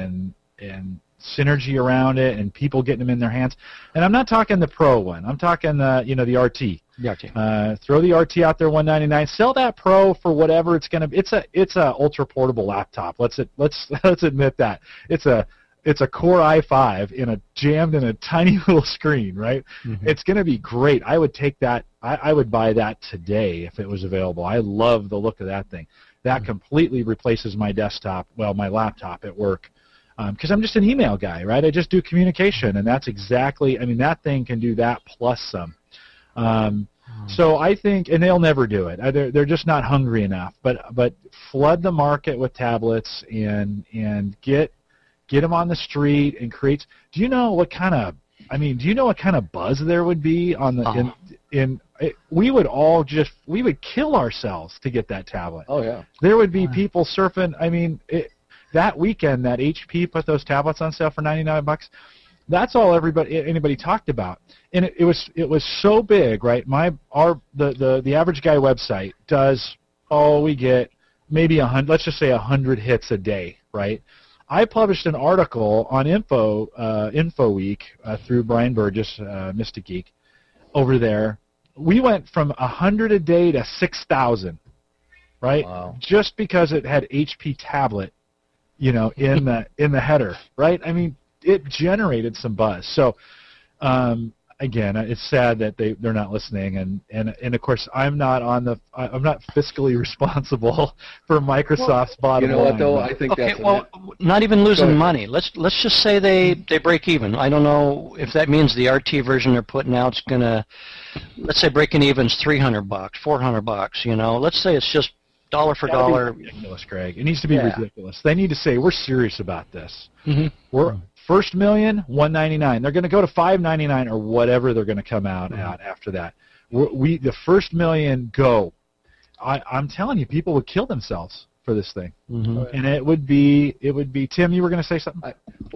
synergy around it and people getting them in their hands. And I'm not talking the Pro one. I'm talking the RT. The RT. Throw the RT out there, $199. Sell that Pro for whatever it's going to be. It's a ultra portable laptop. Let's admit that. It's a Core i5 jammed in a tiny little screen, right? Mm-hmm. It's going to be great. I would take that. I would buy that today if it was available. I love the look of that thing. That completely replaces my my laptop at work. Because I'm just an email guy, right? I just do communication, and that's exactly. That thing can do that plus some. So I think, and they'll never do it. They're just not hungry enough. But flood the market with tablets and get them on the street and create. Do you know what kind of buzz there would be on the we would kill ourselves to get that tablet. Oh yeah. There would be people surfing. That weekend that HP put those tablets on sale for $99, that's all anybody talked about, and it was so big, right? The average guy website does we get maybe 100, let's just say 100 hits a day, right? I published an article on InfoWeek through Brian Burgess, Mystic Geek, over there. We went from 100 a day to 6,000, right? Wow. Just because it had HP tablet in the header, right? I mean, it generated some buzz. So again, it's sad that they're not listening, and of course I'm not fiscally responsible for Microsoft's bottom line. You know what though? I think okay, that's well, not even losing money. Let's just say they break even. I don't know if that means the RT version they're putting out is gonna, let's say breaking even's $300, $400. Let's say it's just dollar for dollar. Ridiculous, Greg. It needs to be ridiculous. They need to say we're serious about this. Mm-hmm. We're first million, $199. They're going to go to $599 or whatever they're going to come out at after that. The first million go. I'm telling you, people would kill themselves for this thing, and it would be. Tim, you were going to say something?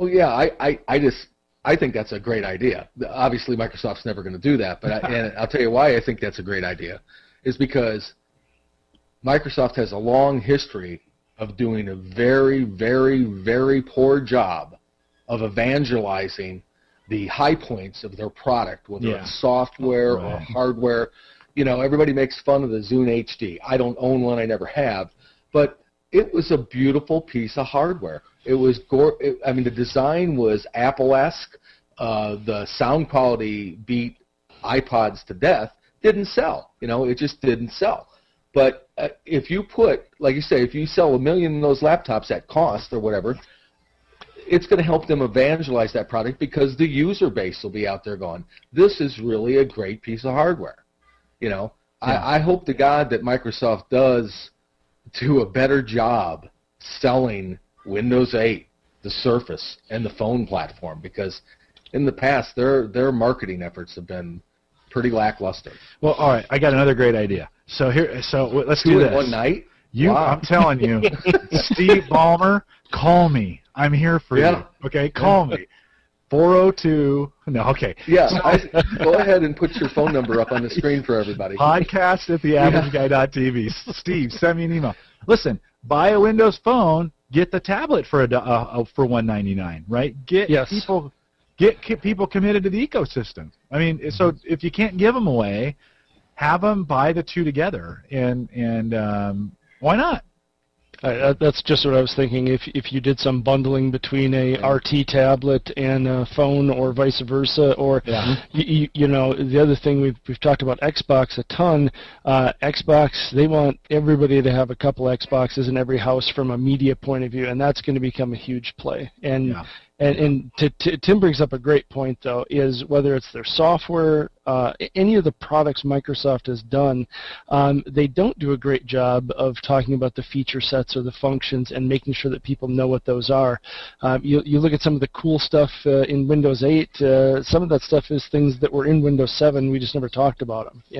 I think that's a great idea. Obviously, Microsoft's never going to do that, but and I'll tell you why I think that's a great idea, is because Microsoft has a long history of doing a very, very, very poor job of evangelizing the high points of their product, whether it's software or hardware. Everybody makes fun of the Zune HD. I don't own one. I never have. But it was a beautiful piece of hardware. It was the design was Apple-esque. The sound quality beat iPods to death. Didn't sell. It just didn't sell. But if you put, like you say, if you sell 1 million of those laptops at cost or whatever, it's going to help them evangelize that product because the user base will be out there going, this is really a great piece of hardware. I hope to God that Microsoft does do a better job selling Windows 8, the Surface, and the phone platform, because in the past their marketing efforts have been pretty lackluster. Well, all right, I got another great idea. So let's do this. One night? I'm telling you, Steve Ballmer, call me. I'm here for you. Okay, call me. 402. No, okay. Yeah, go ahead and put your phone number up on the screen for everybody. Podcast at theaverageguy.tv. Steve, send me an email. Listen, buy a Windows phone, get the tablet for $199, right? Get people committed to the ecosystem. I mean, so if you can't give them away, have them buy the two together, and why not? That's just what I was thinking. If you did some bundling between a RT tablet and a phone, or vice versa, or the other thing we've talked about Xbox a ton. Xbox, they want everybody to have a couple Xboxes in every house from a media point of view, and that's going to become a huge play. And Tim brings up a great point, though, is whether it's their software, any of the products Microsoft has done, they don't do a great job of talking about the feature sets or the functions and making sure that people know what those are. You look at some of the cool stuff in Windows 8, some of that stuff is things that were in Windows 7, we just never talked about them.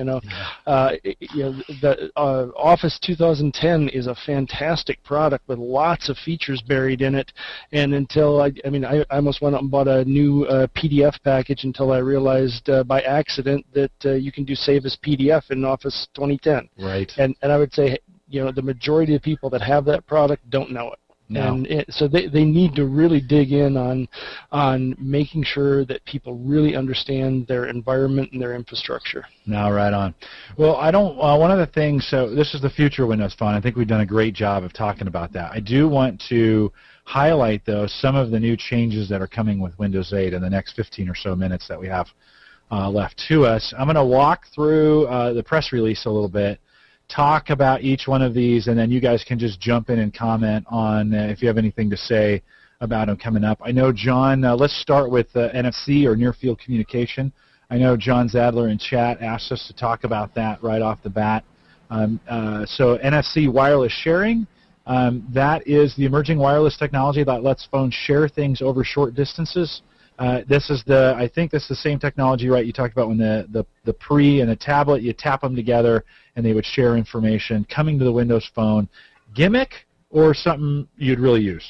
The Office 2010 is a fantastic product with lots of features buried in it, and until I almost went out and bought a new PDF package until I realized by accident that you can do save as PDF in Office 2010. Right. And I would say, the majority of people that have that product don't know it. No. And so they need to really dig in on making sure that people really understand their environment and their infrastructure. No, right on. Well, one of the things, so this is the future Windows Phone. I think we've done a great job of talking about that. I do want to highlight, though, some of the new changes that are coming with Windows 8 in the next 15 or so minutes that we have left to us. I'm going to walk through the press release a little bit, talk about each one of these, and then you guys can just jump in and comment on if you have anything to say about them coming up. I know, John, let's start with NFC, or Near Field Communication. I know John Zadler in chat asked us to talk about that right off the bat. So NFC wireless sharing, that is the emerging wireless technology that lets phones share things over short distances. I think this is the same technology, right? You talked about when the Pre and the tablet, you tap them together and they would share information. Coming to the Windows Phone, gimmick or something you'd really use?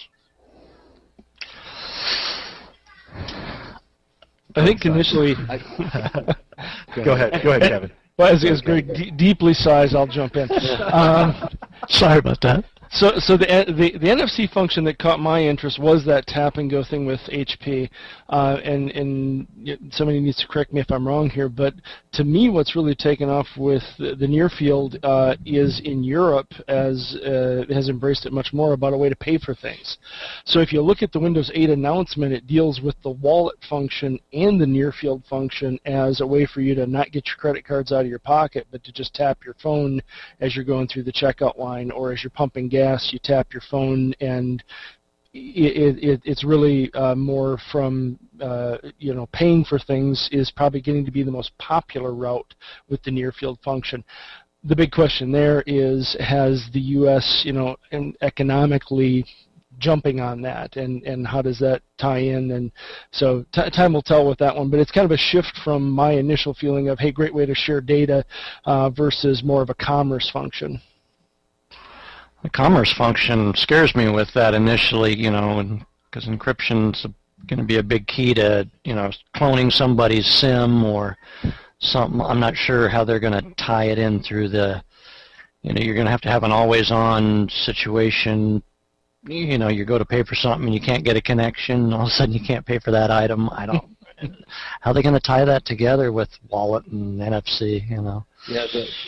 I think initially. Go ahead, Kevin. Well, as Greg deeply sighs, I'll jump in. Sorry about that. So the NFC function that caught my interest was that tap and go thing with HP, and somebody needs to correct me if I'm wrong here, but to me what's really taken off with the near field is in Europe as has embraced it much more about a way to pay for things. So if you look at the Windows 8 announcement, it deals with the wallet function and the near field function as a way for you to not get your credit cards out of your pocket, but to just tap your phone as you're going through the checkout line, or as you're pumping gas, you tap your phone, and it's really more from paying for things is probably getting to be the most popular route with the near field function. The big question there is, has the U.S. economically jumping on that, and how does that tie in? And so time will tell with that one, but it's kind of a shift from my initial feeling of, hey, great way to share data versus more of a commerce function. The commerce function scares me with that initially, because encryption's going to be a big key to, cloning somebody's SIM or something. I'm not sure how they're going to tie it in through the, you're going to have an always-on situation. You go to pay for something and you can't get a connection. All of a sudden you can't pay for that item. I don't. How are they going to tie that together with wallet and NFC? Yeah,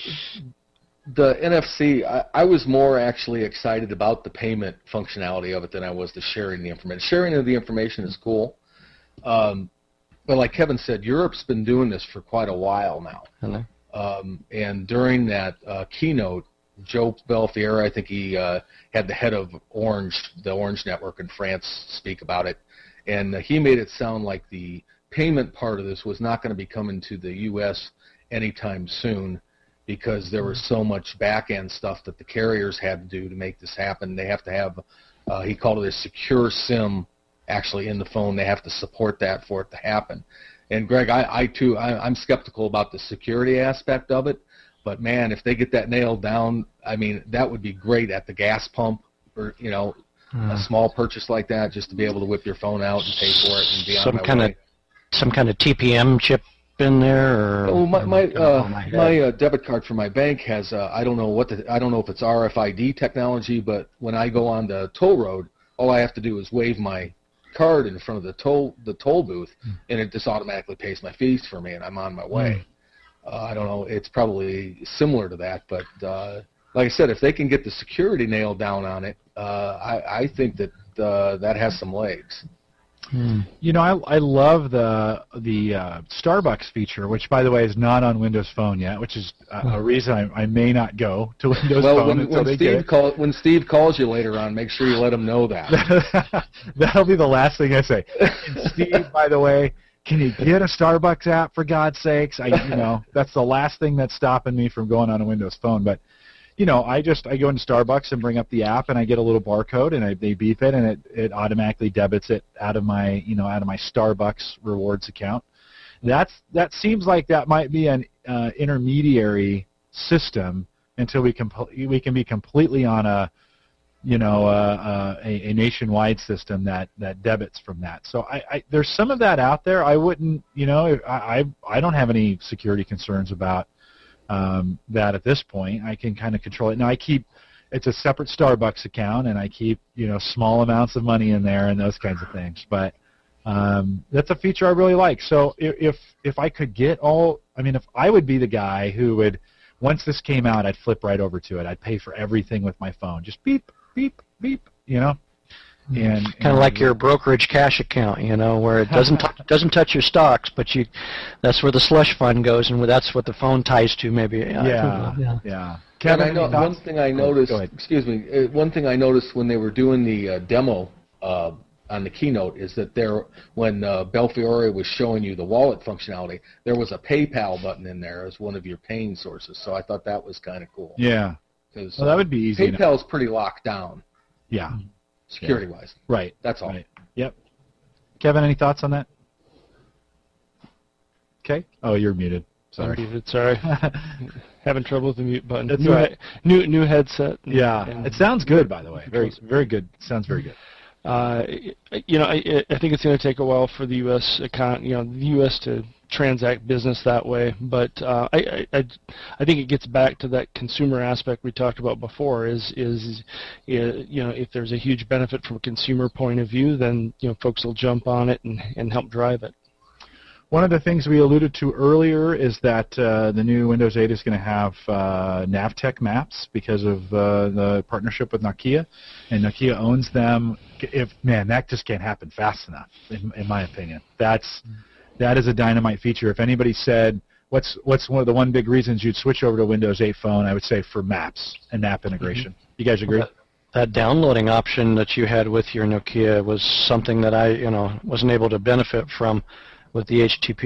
the NFC. I was more actually excited about the payment functionality of it than I was the sharing the information. Sharing of the information is cool, but like Kevin said, Europe's been doing this for quite a while now. Hello. And during that keynote, Joe Belfiore, I think he had the head of the Orange Network in France, speak about it, and he made it sound like the payment part of this was not going to be coming to the U.S. anytime soon, because there was so much back-end stuff that the carriers had to do to make this happen. They have to have, he called it a secure SIM actually in the phone. They have to support that for it to happen. And Greg, I'm skeptical about the security aspect of it. But man, if they get that nailed down, I mean, that would be great at the gas pump, or a small purchase like that, just to be able to whip your phone out and pay for it and be on my way. Some kind of TPM chip in there, or my debit card for my bank has I don't know if it's RFID technology, but when I go on the toll road, all I have to do is wave my card in front of the toll booth, and it just automatically pays my fees for me, and I'm on my way. I don't know. It's probably similar to that, but like I said, if they can get the security nailed down on it, I think that that has some legs. I love the Starbucks feature, which, by the way, is not on Windows Phone yet, which is a reason I may not go to Windows Phone until they get it. When Steve calls you later on, make sure you let him know that. That'll be the last thing I say. And Steve, by the way, can you get a Starbucks app, for God's sakes? That's the last thing that's stopping me from going on a Windows Phone. But, I go into Starbucks and bring up the app, and I get a little barcode, and they beep it, and it automatically debits it out of my Starbucks rewards account. That seems like that might be an intermediary system until we can be completely on a nationwide system that debits from that. So there's some of that out there. I wouldn't, I don't have any security concerns about that at this point. I can kind of control it. Now it's a separate Starbucks account, and I keep, small amounts of money in there and those kinds of things. But that's a feature I really like. So if I could get if I would be the guy who would, once this came out, I'd flip right over to it. I'd pay for everything with my phone. Just beep, beep, beep, and kind of like your brokerage cash account, where it doesn't touch your stocks, but that's where the slush fund goes, and that's what the phone ties to, maybe. Yeah. Kevin, one thing I noticed. One thing I noticed when they were doing the demo on the keynote is that when Belfiore was showing you the wallet functionality, there was a PayPal button in there as one of your paying sources. So I thought that was kind of cool. Yeah. Well, that would be easy. PayPal's pretty locked down. Yeah. Security-wise. Right. That's all. Right. Yep. Kevin, any thoughts on that? Okay. Oh, you're muted. Sorry. I'm muted. Sorry. Having trouble with the mute button. That's right. New headset. And it sounds good, by the way. Very good. Sounds very good. I think it's going to take a while for the U.S. the U.S. to transact business that way. But I think it gets back to that consumer aspect we talked about before. Is if there's a huge benefit from a consumer point of view, then folks will jump on it and help drive it. One of the things we alluded to earlier is that the new Windows 8 is going to have Navteq maps because of the partnership with Nokia, and Nokia owns them. That just can't happen fast enough, in my opinion. That is a dynamite feature. If anybody said, what's one of the one big reasons you'd switch over to a Windows 8 phone, I would say for maps and map integration. Mm-hmm. You guys agree? Well, that downloading option that you had with your Nokia was something that I wasn't able to benefit from with the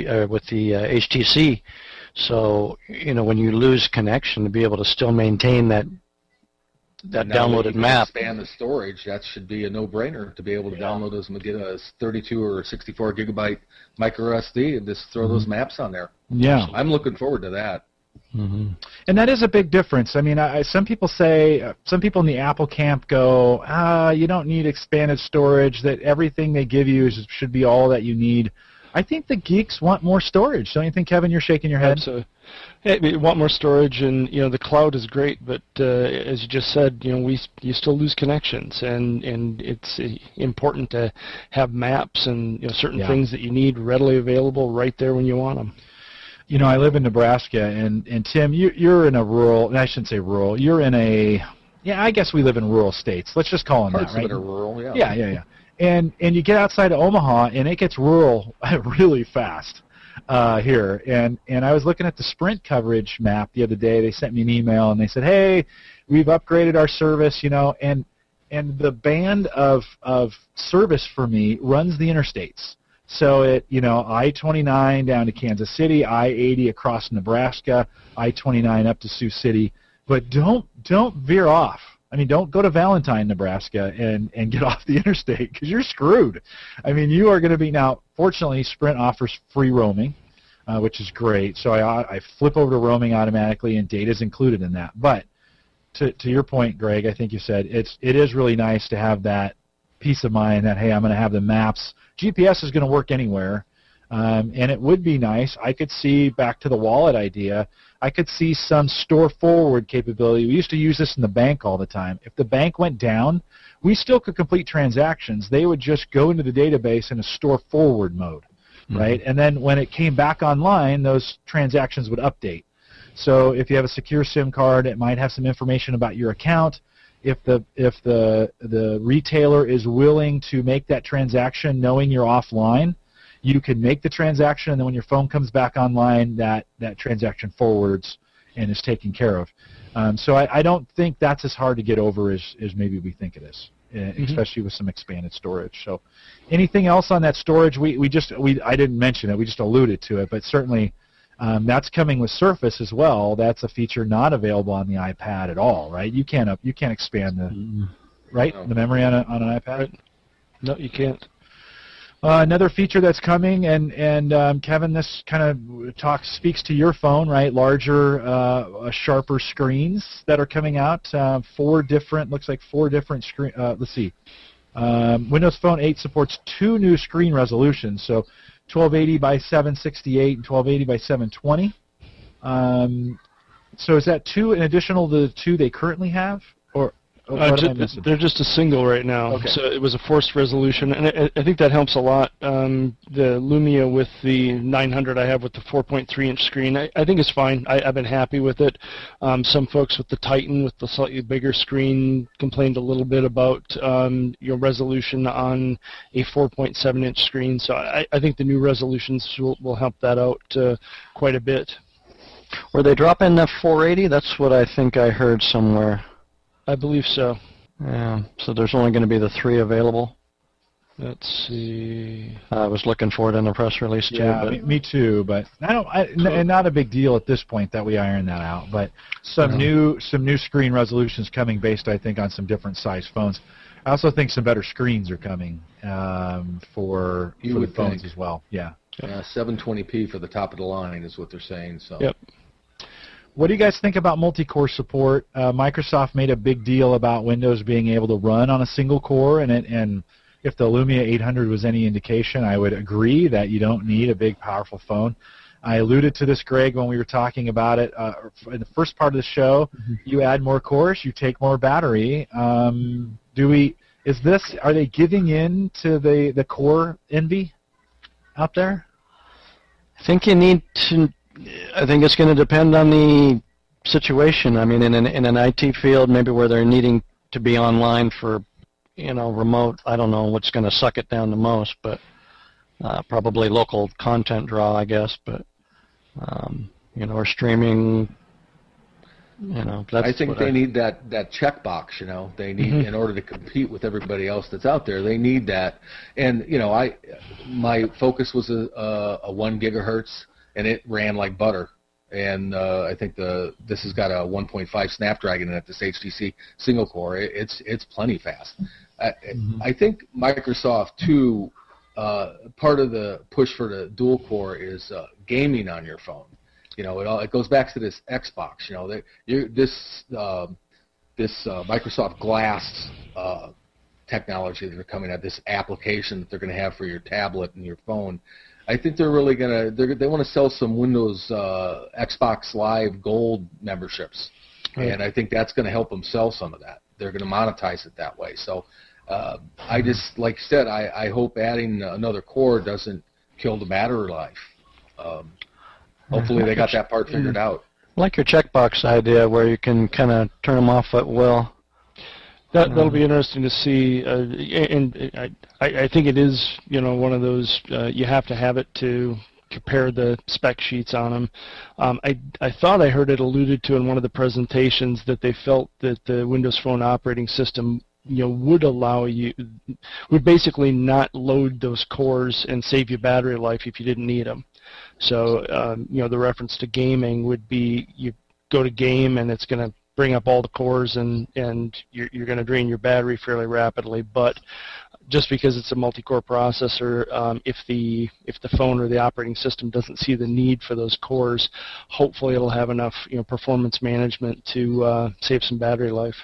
HTC. So when you lose connection, to be able to still maintain that downloaded map. Expand the storage. That should be a no-brainer to be able to download those and get a 32 or 64 gigabyte micro SD and just throw those maps on there. Yeah, I'm looking forward to that. Mm-hmm. And that is a big difference. I mean, some people in the Apple camp go, you don't need expanded storage. That everything they give you should be all that you need. I think the geeks want more storage. Don't you think, Kevin? You're shaking your head. Absolutely. Yeah, we want more storage, and the cloud is great, but as you just said, you still lose connections, and it's important to have maps and certain things that you need readily available right there when you want them. I live in Nebraska, and Tim, you're in a rural. And I shouldn't say rural. You're in a. Yeah, I guess we live in rural states. Let's just call them Parts that, right? Parts of it are rural. Yeah. Yeah. And you get outside of Omaha, and it gets rural really fast here. And I was looking at the Sprint coverage map the other day. They sent me an email, and they said, hey, we've upgraded our service, and the band of service for me runs the interstates. So I-29 down to Kansas City, I-80 across Nebraska, I-29 up to Sioux City. But don't veer off. I mean, don't go to Valentine, Nebraska, and get off the interstate because you're screwed. I mean, you are going to be now. Fortunately, Sprint offers free roaming, which is great. So I flip over to roaming automatically, and data is included in that. But to your point, Greg, I think you said it is really nice to have that peace of mind that, hey, I'm going to have the maps. GPS is going to work anywhere, and it would be nice. I could see, back to the wallet idea, I could see some store forward capability. We used to use this in the bank all the time. If the bank went down, we still could complete transactions. They would just go into the database in a store forward mode, right? And then when it came back online, those transactions would update. So if you have a secure SIM card, it might have some information about your account. If the retailer is willing to make that transaction knowing you're offline, you can make the transaction, and then when your phone comes back online, that transaction forwards and is taken care of. So I don't think that's as hard to get over as maybe we think it is, especially with some expanded storage. So anything else on that storage? I didn't mention it. We just alluded to it, but certainly that's coming with Surface as well. That's a feature not available on the iPad at all, right? You can't expand the the memory on an iPad. Right. No, you can't. Another feature that's coming, and Kevin, this kind of speaks to your phone, right? Larger, sharper screens that are coming out. Four different screen. Let's see. Windows Phone 8 supports 2 new screen resolutions, so 1280 by 768 and 1280 by 720. So is that 2 in addition to the 2 they currently have, or? They're just a single right now, okay. So it was a forced resolution, and I think that helps a lot. The Lumia with the 900 I have with the 4.3-inch screen, I think it's fine. I've been happy with it. Some folks with the Titan with the slightly bigger screen complained a little bit about your resolution on a 4.7-inch screen, so I think the new resolutions will help that out quite a bit. Were they dropping the 480? That's what I think I heard somewhere. I believe so. Yeah, so there's only going to be the 3 available? Let's see. I was looking for it in the press release too. Yeah, me too, but and not a big deal at this point that we iron that out, but some new screen resolutions coming based, I think, on some different size phones. I also think some better screens are coming for the phones as well. Yeah. 720p for the top of the line is what they're saying. So. Yep. What do you guys think about multi-core support? Microsoft made a big deal about Windows being able to run on a single core, and if the Lumia 800 was any indication, I would agree that you don't need a big, powerful phone. I alluded to this, Greg, when we were talking about it in the first part of the show. You add more cores, you take more battery. Are they giving in to the core envy out there? I think it's going to depend on the situation. I mean, in an IT field, maybe where they're needing to be online for, remote, I don't know what's going to suck it down the most, but probably local content draw, I guess. But or streaming. I think they need that checkbox. They need in order to compete with everybody else that's out there. They need that. And my Focus was a 1 gigahertz, and it ran like butter. And I think this has got a 1.5 Snapdragon in it. This HTC single core. It's plenty fast. I think Microsoft too. Part of the push for the dual core is gaming on your phone. It goes back to this Xbox. This Microsoft Glass technology that they're coming at, this application that they're going to have for your tablet and your phone. I think they're really they want to sell some Windows Xbox Live Gold memberships, and I think that's going to help them sell some of that. They're going to monetize it that way. So I just, like I said, I hope adding another core doesn't kill the battery life. Hopefully they got that part figured out. I like your checkbox idea where you can kind of turn them off at will. That'll be interesting to see, and I think it is one of those you have to have it to compare the spec sheets on them. I thought I heard it alluded to in one of the presentations that they felt that the Windows Phone operating system would basically not load those cores and save you battery life if you didn't need them. So the reference to gaming would be you go to game and it's going to bring up all the cores and you're going to drain your battery fairly rapidly. But just because it's a multi-core processor, if the phone or the operating system doesn't see the need for those cores, hopefully it'll have enough performance management to save some battery life.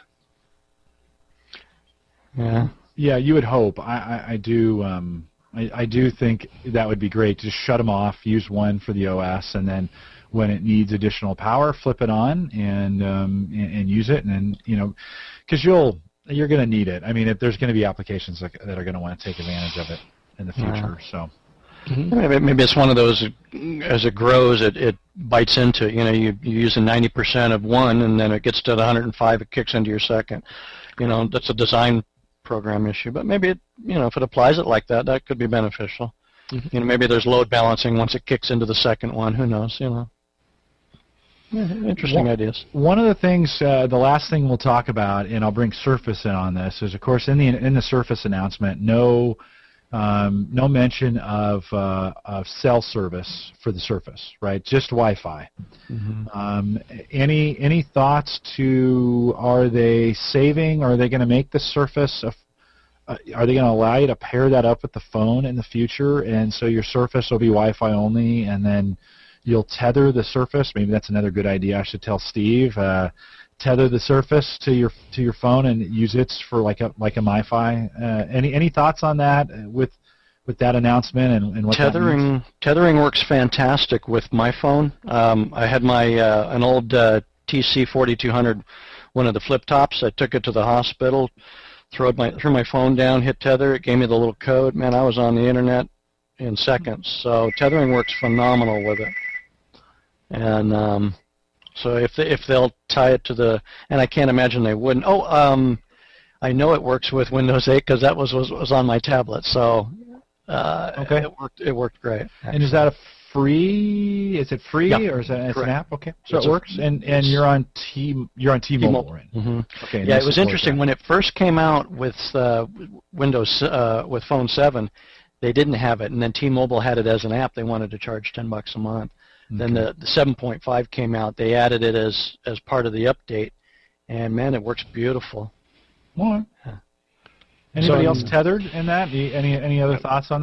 Yeah, you would hope. I do. I do think that would be great. Just shut them off, use one for the OS, and then when it needs additional power, flip it on and use it. And then because you're going to need it. I mean, if there's going to be applications that are going to want to take advantage of it in the future. So maybe it's one of those. As it grows, it bites into it. You're using 90% of one, and then it gets to the 105, it kicks into your second. That's a design program issue, but maybe if it applies it like that, that could be beneficial. Maybe there's load balancing once it kicks into the second one. Who knows? Interesting ideas. One of the things, the last thing we'll talk about, and I'll bring Surface in on this, is of course in the Surface announcement, no mention of cell service for the Surface, right? Just Wi-Fi. Any thoughts to, are they saving? Are they going to make the Surface? Are they going to allow you to pair that up with the phone in the future, and so your Surface will be Wi-Fi only, and then you'll tether the Surface? Maybe that's another good idea. I should tell Steve. Tether the Surface to your phone and use it for like a MiFi. Any thoughts on that with that announcement and what tethering that means? Tethering works fantastic with my phone. I had my an old TC4200, one of the flip tops. I took it to the hospital, threw my phone down, hit tether. It gave me the little code. Man, I was on the internet in seconds. So tethering works phenomenal with it. And so if they'll tie it to the, and I can't imagine they wouldn't. I know it works with Windows 8 because that was on my tablet. So okay, it worked great. Actually. And is that free? Is it free or is it an app? Okay, so it works. And you're on T-Mobile, right? Okay. Yeah, it was interesting when it first came out with Windows with Phone 7. They didn't have it, and then T-Mobile had it as an app. They wanted to charge $10 a month. Then the 7.5 came out. They added it as part of the update, and man, it works beautiful. Well, anybody else tethered in that? Any other thoughts on that?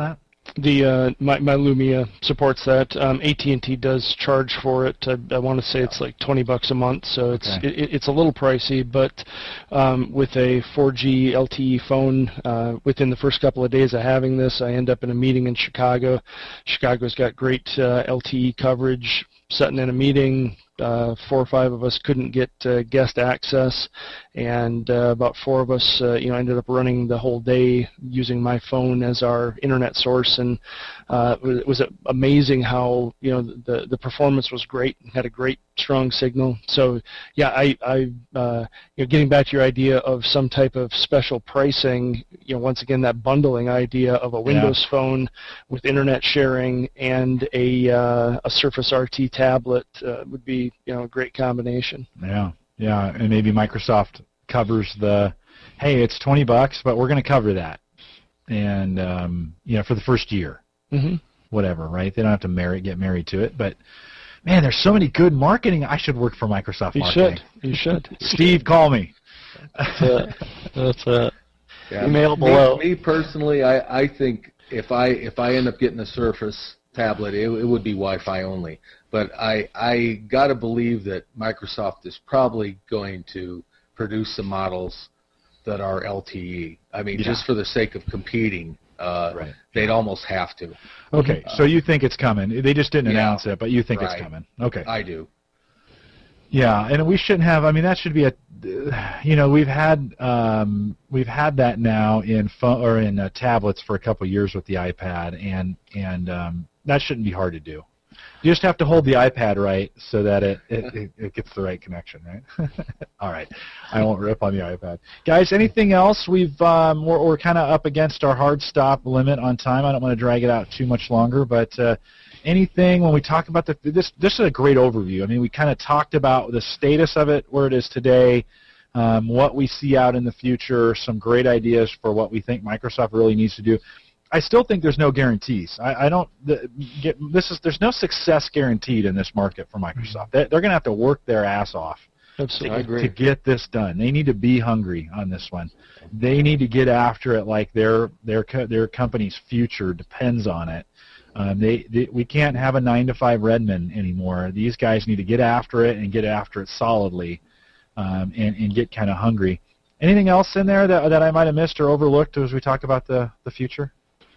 My Lumia supports that. AT&T does charge for it. I want to say it's like $20 a month, so it's a little pricey. But with a 4G LTE phone, within the first couple of days of having this, I end up in a meeting in Chicago. Chicago's got great LTE coverage. Sitting in a meeting, 4 or 5 of us couldn't get guest access, and about 4 of us, ended up running the whole day using my phone as our internet source, and it was amazing how the performance was great. Had a great strong signal. So yeah, I getting back to your idea of some type of special pricing. Once again, that bundling idea of a Windows phone with internet sharing and a Surface RT tablet would be a great combination. Yeah, and maybe Microsoft covers hey, it's $20, but we're going to cover that, and for the first year, whatever, right? They don't have to get married to it, but. Man, there's so many good marketing. I should work for Microsoft Marketing. You should. Steve, call me. That's it. Yeah. Email below. Me personally, I think if I end up getting a Surface tablet, it would be Wi-Fi only. But I got to believe that Microsoft is probably going to produce some models that are LTE. I mean, just for the sake of competing. Right. They'd almost have to. Okay, so you think it's coming. They just didn't announce it, but you think it's coming. Okay. I do. Yeah, and we shouldn't have. I mean, that should be we've had that now in phone or in tablets for a couple of years with the iPad, and that shouldn't be hard to do. You just have to hold the iPad right so that it gets the right connection, right? All right, I won't rip on the iPad, guys. Anything else? We're kind of up against our hard stop limit on time. I don't want to drag it out too much longer, but anything when we talk about this is a great overview. I mean, we kind of talked about the status of it, where it is today, what we see out in the future, some great ideas for what we think Microsoft really needs to do. I still think there's no guarantees. There's no success guaranteed in this market for Microsoft. They're going to have to work their ass off to get this done. They need to be hungry on this one. They need to get after it like their company's future depends on it. We can't have a 9-to-5 Redmond anymore. These guys need to get after it and get after it solidly, and get kind of hungry. Anything else in there that I might have missed or overlooked as we talk about the future?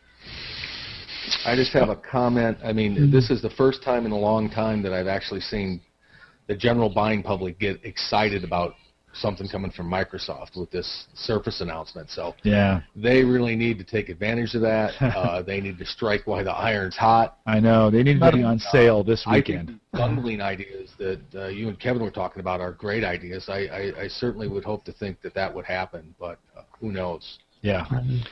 I just have a comment. I mean, this is the first time in a long time that I've actually seen the general buying public get excited about something coming from Microsoft with this Surface announcement. So they really need to take advantage of that. They need to strike while the iron's hot. I know. They need to be on sale this weekend. I think bundling ideas that you and Kevin were talking about are great ideas. I certainly would hope to think that would happen, but who knows? Yeah.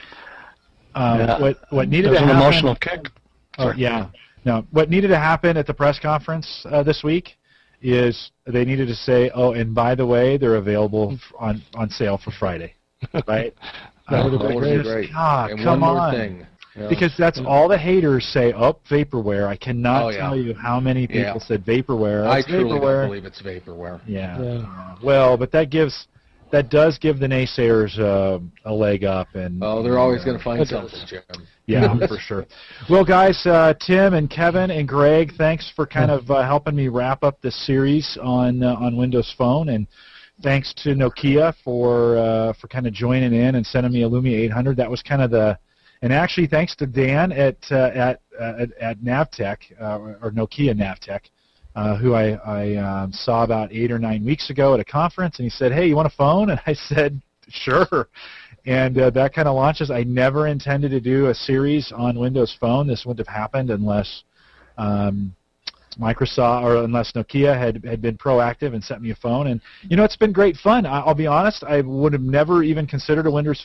What needed to happen? An emotional kick. What needed to happen at the press conference this week is they needed to say, oh, and by the way, they're available on sale for Friday, right? That would have been great. God, and come one more on. thing. Yeah. Because that's all the haters say, vaporware. I cannot tell you how many people said vaporware. I truly don't believe it's vaporware. Yeah. Well, but that does give the naysayers a leg up. And they're always going to find something, Jim. Yeah, for sure. Well, guys, Tim and Kevin and Greg, thanks for kind of helping me wrap up this series on Windows Phone, and thanks to Nokia for kind of joining in and sending me a Lumia 800. That was kind of and actually thanks to Dan at Navtech or Nokia Navtech. Who I saw about 8 or 9 weeks ago at a conference, and he said, hey, you want a phone? And I said, sure. And that kind of launches. I never intended to do a series on Windows Phone. This wouldn't have happened unless Microsoft or unless Nokia had been proactive and sent me a phone. And, it's been great fun. I'll be honest, I would have never even considered a Windows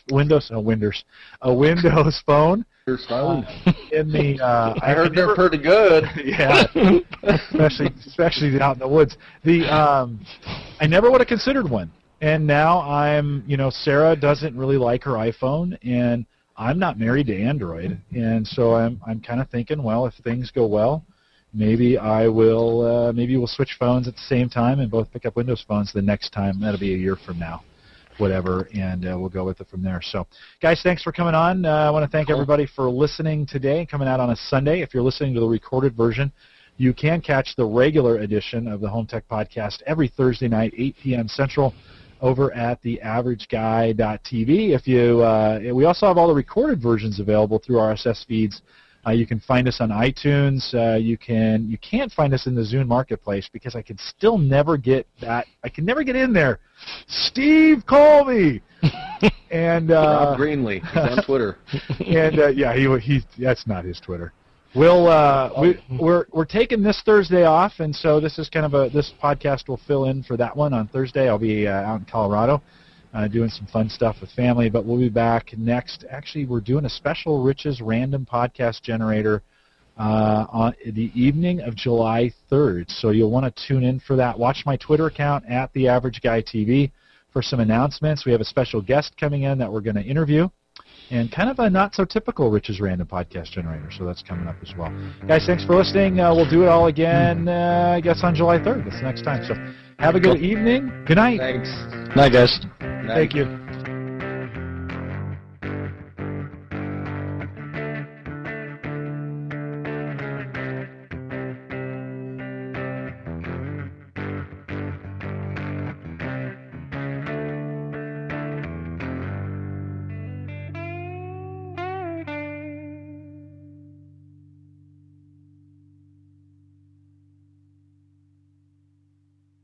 phone. In the, I heard they're pretty good. Yeah, especially out in the woods. I never would have considered one, and now Sarah doesn't really like her iPhone, and I'm not married to Android, and so I'm kind of thinking, well, if things go well, maybe we'll switch phones at the same time and both pick up Windows phones the next time. That'll be a year from now. whatever, and we'll go with it from there. So, guys, thanks for coming on. I want to thank everybody for listening today, coming out on a Sunday. If you're listening to the recorded version, you can catch the regular edition of the Home Tech Podcast every Thursday night, 8 p.m. Central, over at theaverageguy.tv. If you, we also have all the recorded versions available through RSS feeds. You can find us on iTunes. You can't find us in the Zune Marketplace because I can still never get that. I can never get in there. Steve, call me. And Rob Greenlee, he's on Twitter. And yeah, he that's not his Twitter. We're taking this Thursday off, and so this is kind of this podcast will fill in for that one on Thursday. I'll be out in Colorado. Doing some fun stuff with family, but we'll be back next. Actually, we're doing a special Rich's Random Podcast Generator on the evening of July 3rd, so you'll want to tune in for that. Watch my Twitter account at TheAverageGuyTV for some announcements. We have a special guest coming in that we're going to interview, and kind of a not-so-typical Rich's Random Podcast Generator, so that's coming up as well. Guys, thanks for listening. We'll do it all again, I guess, on July 3rd. That's the next time. So have a good evening. Good night. Thanks. Night, guys. Thank you.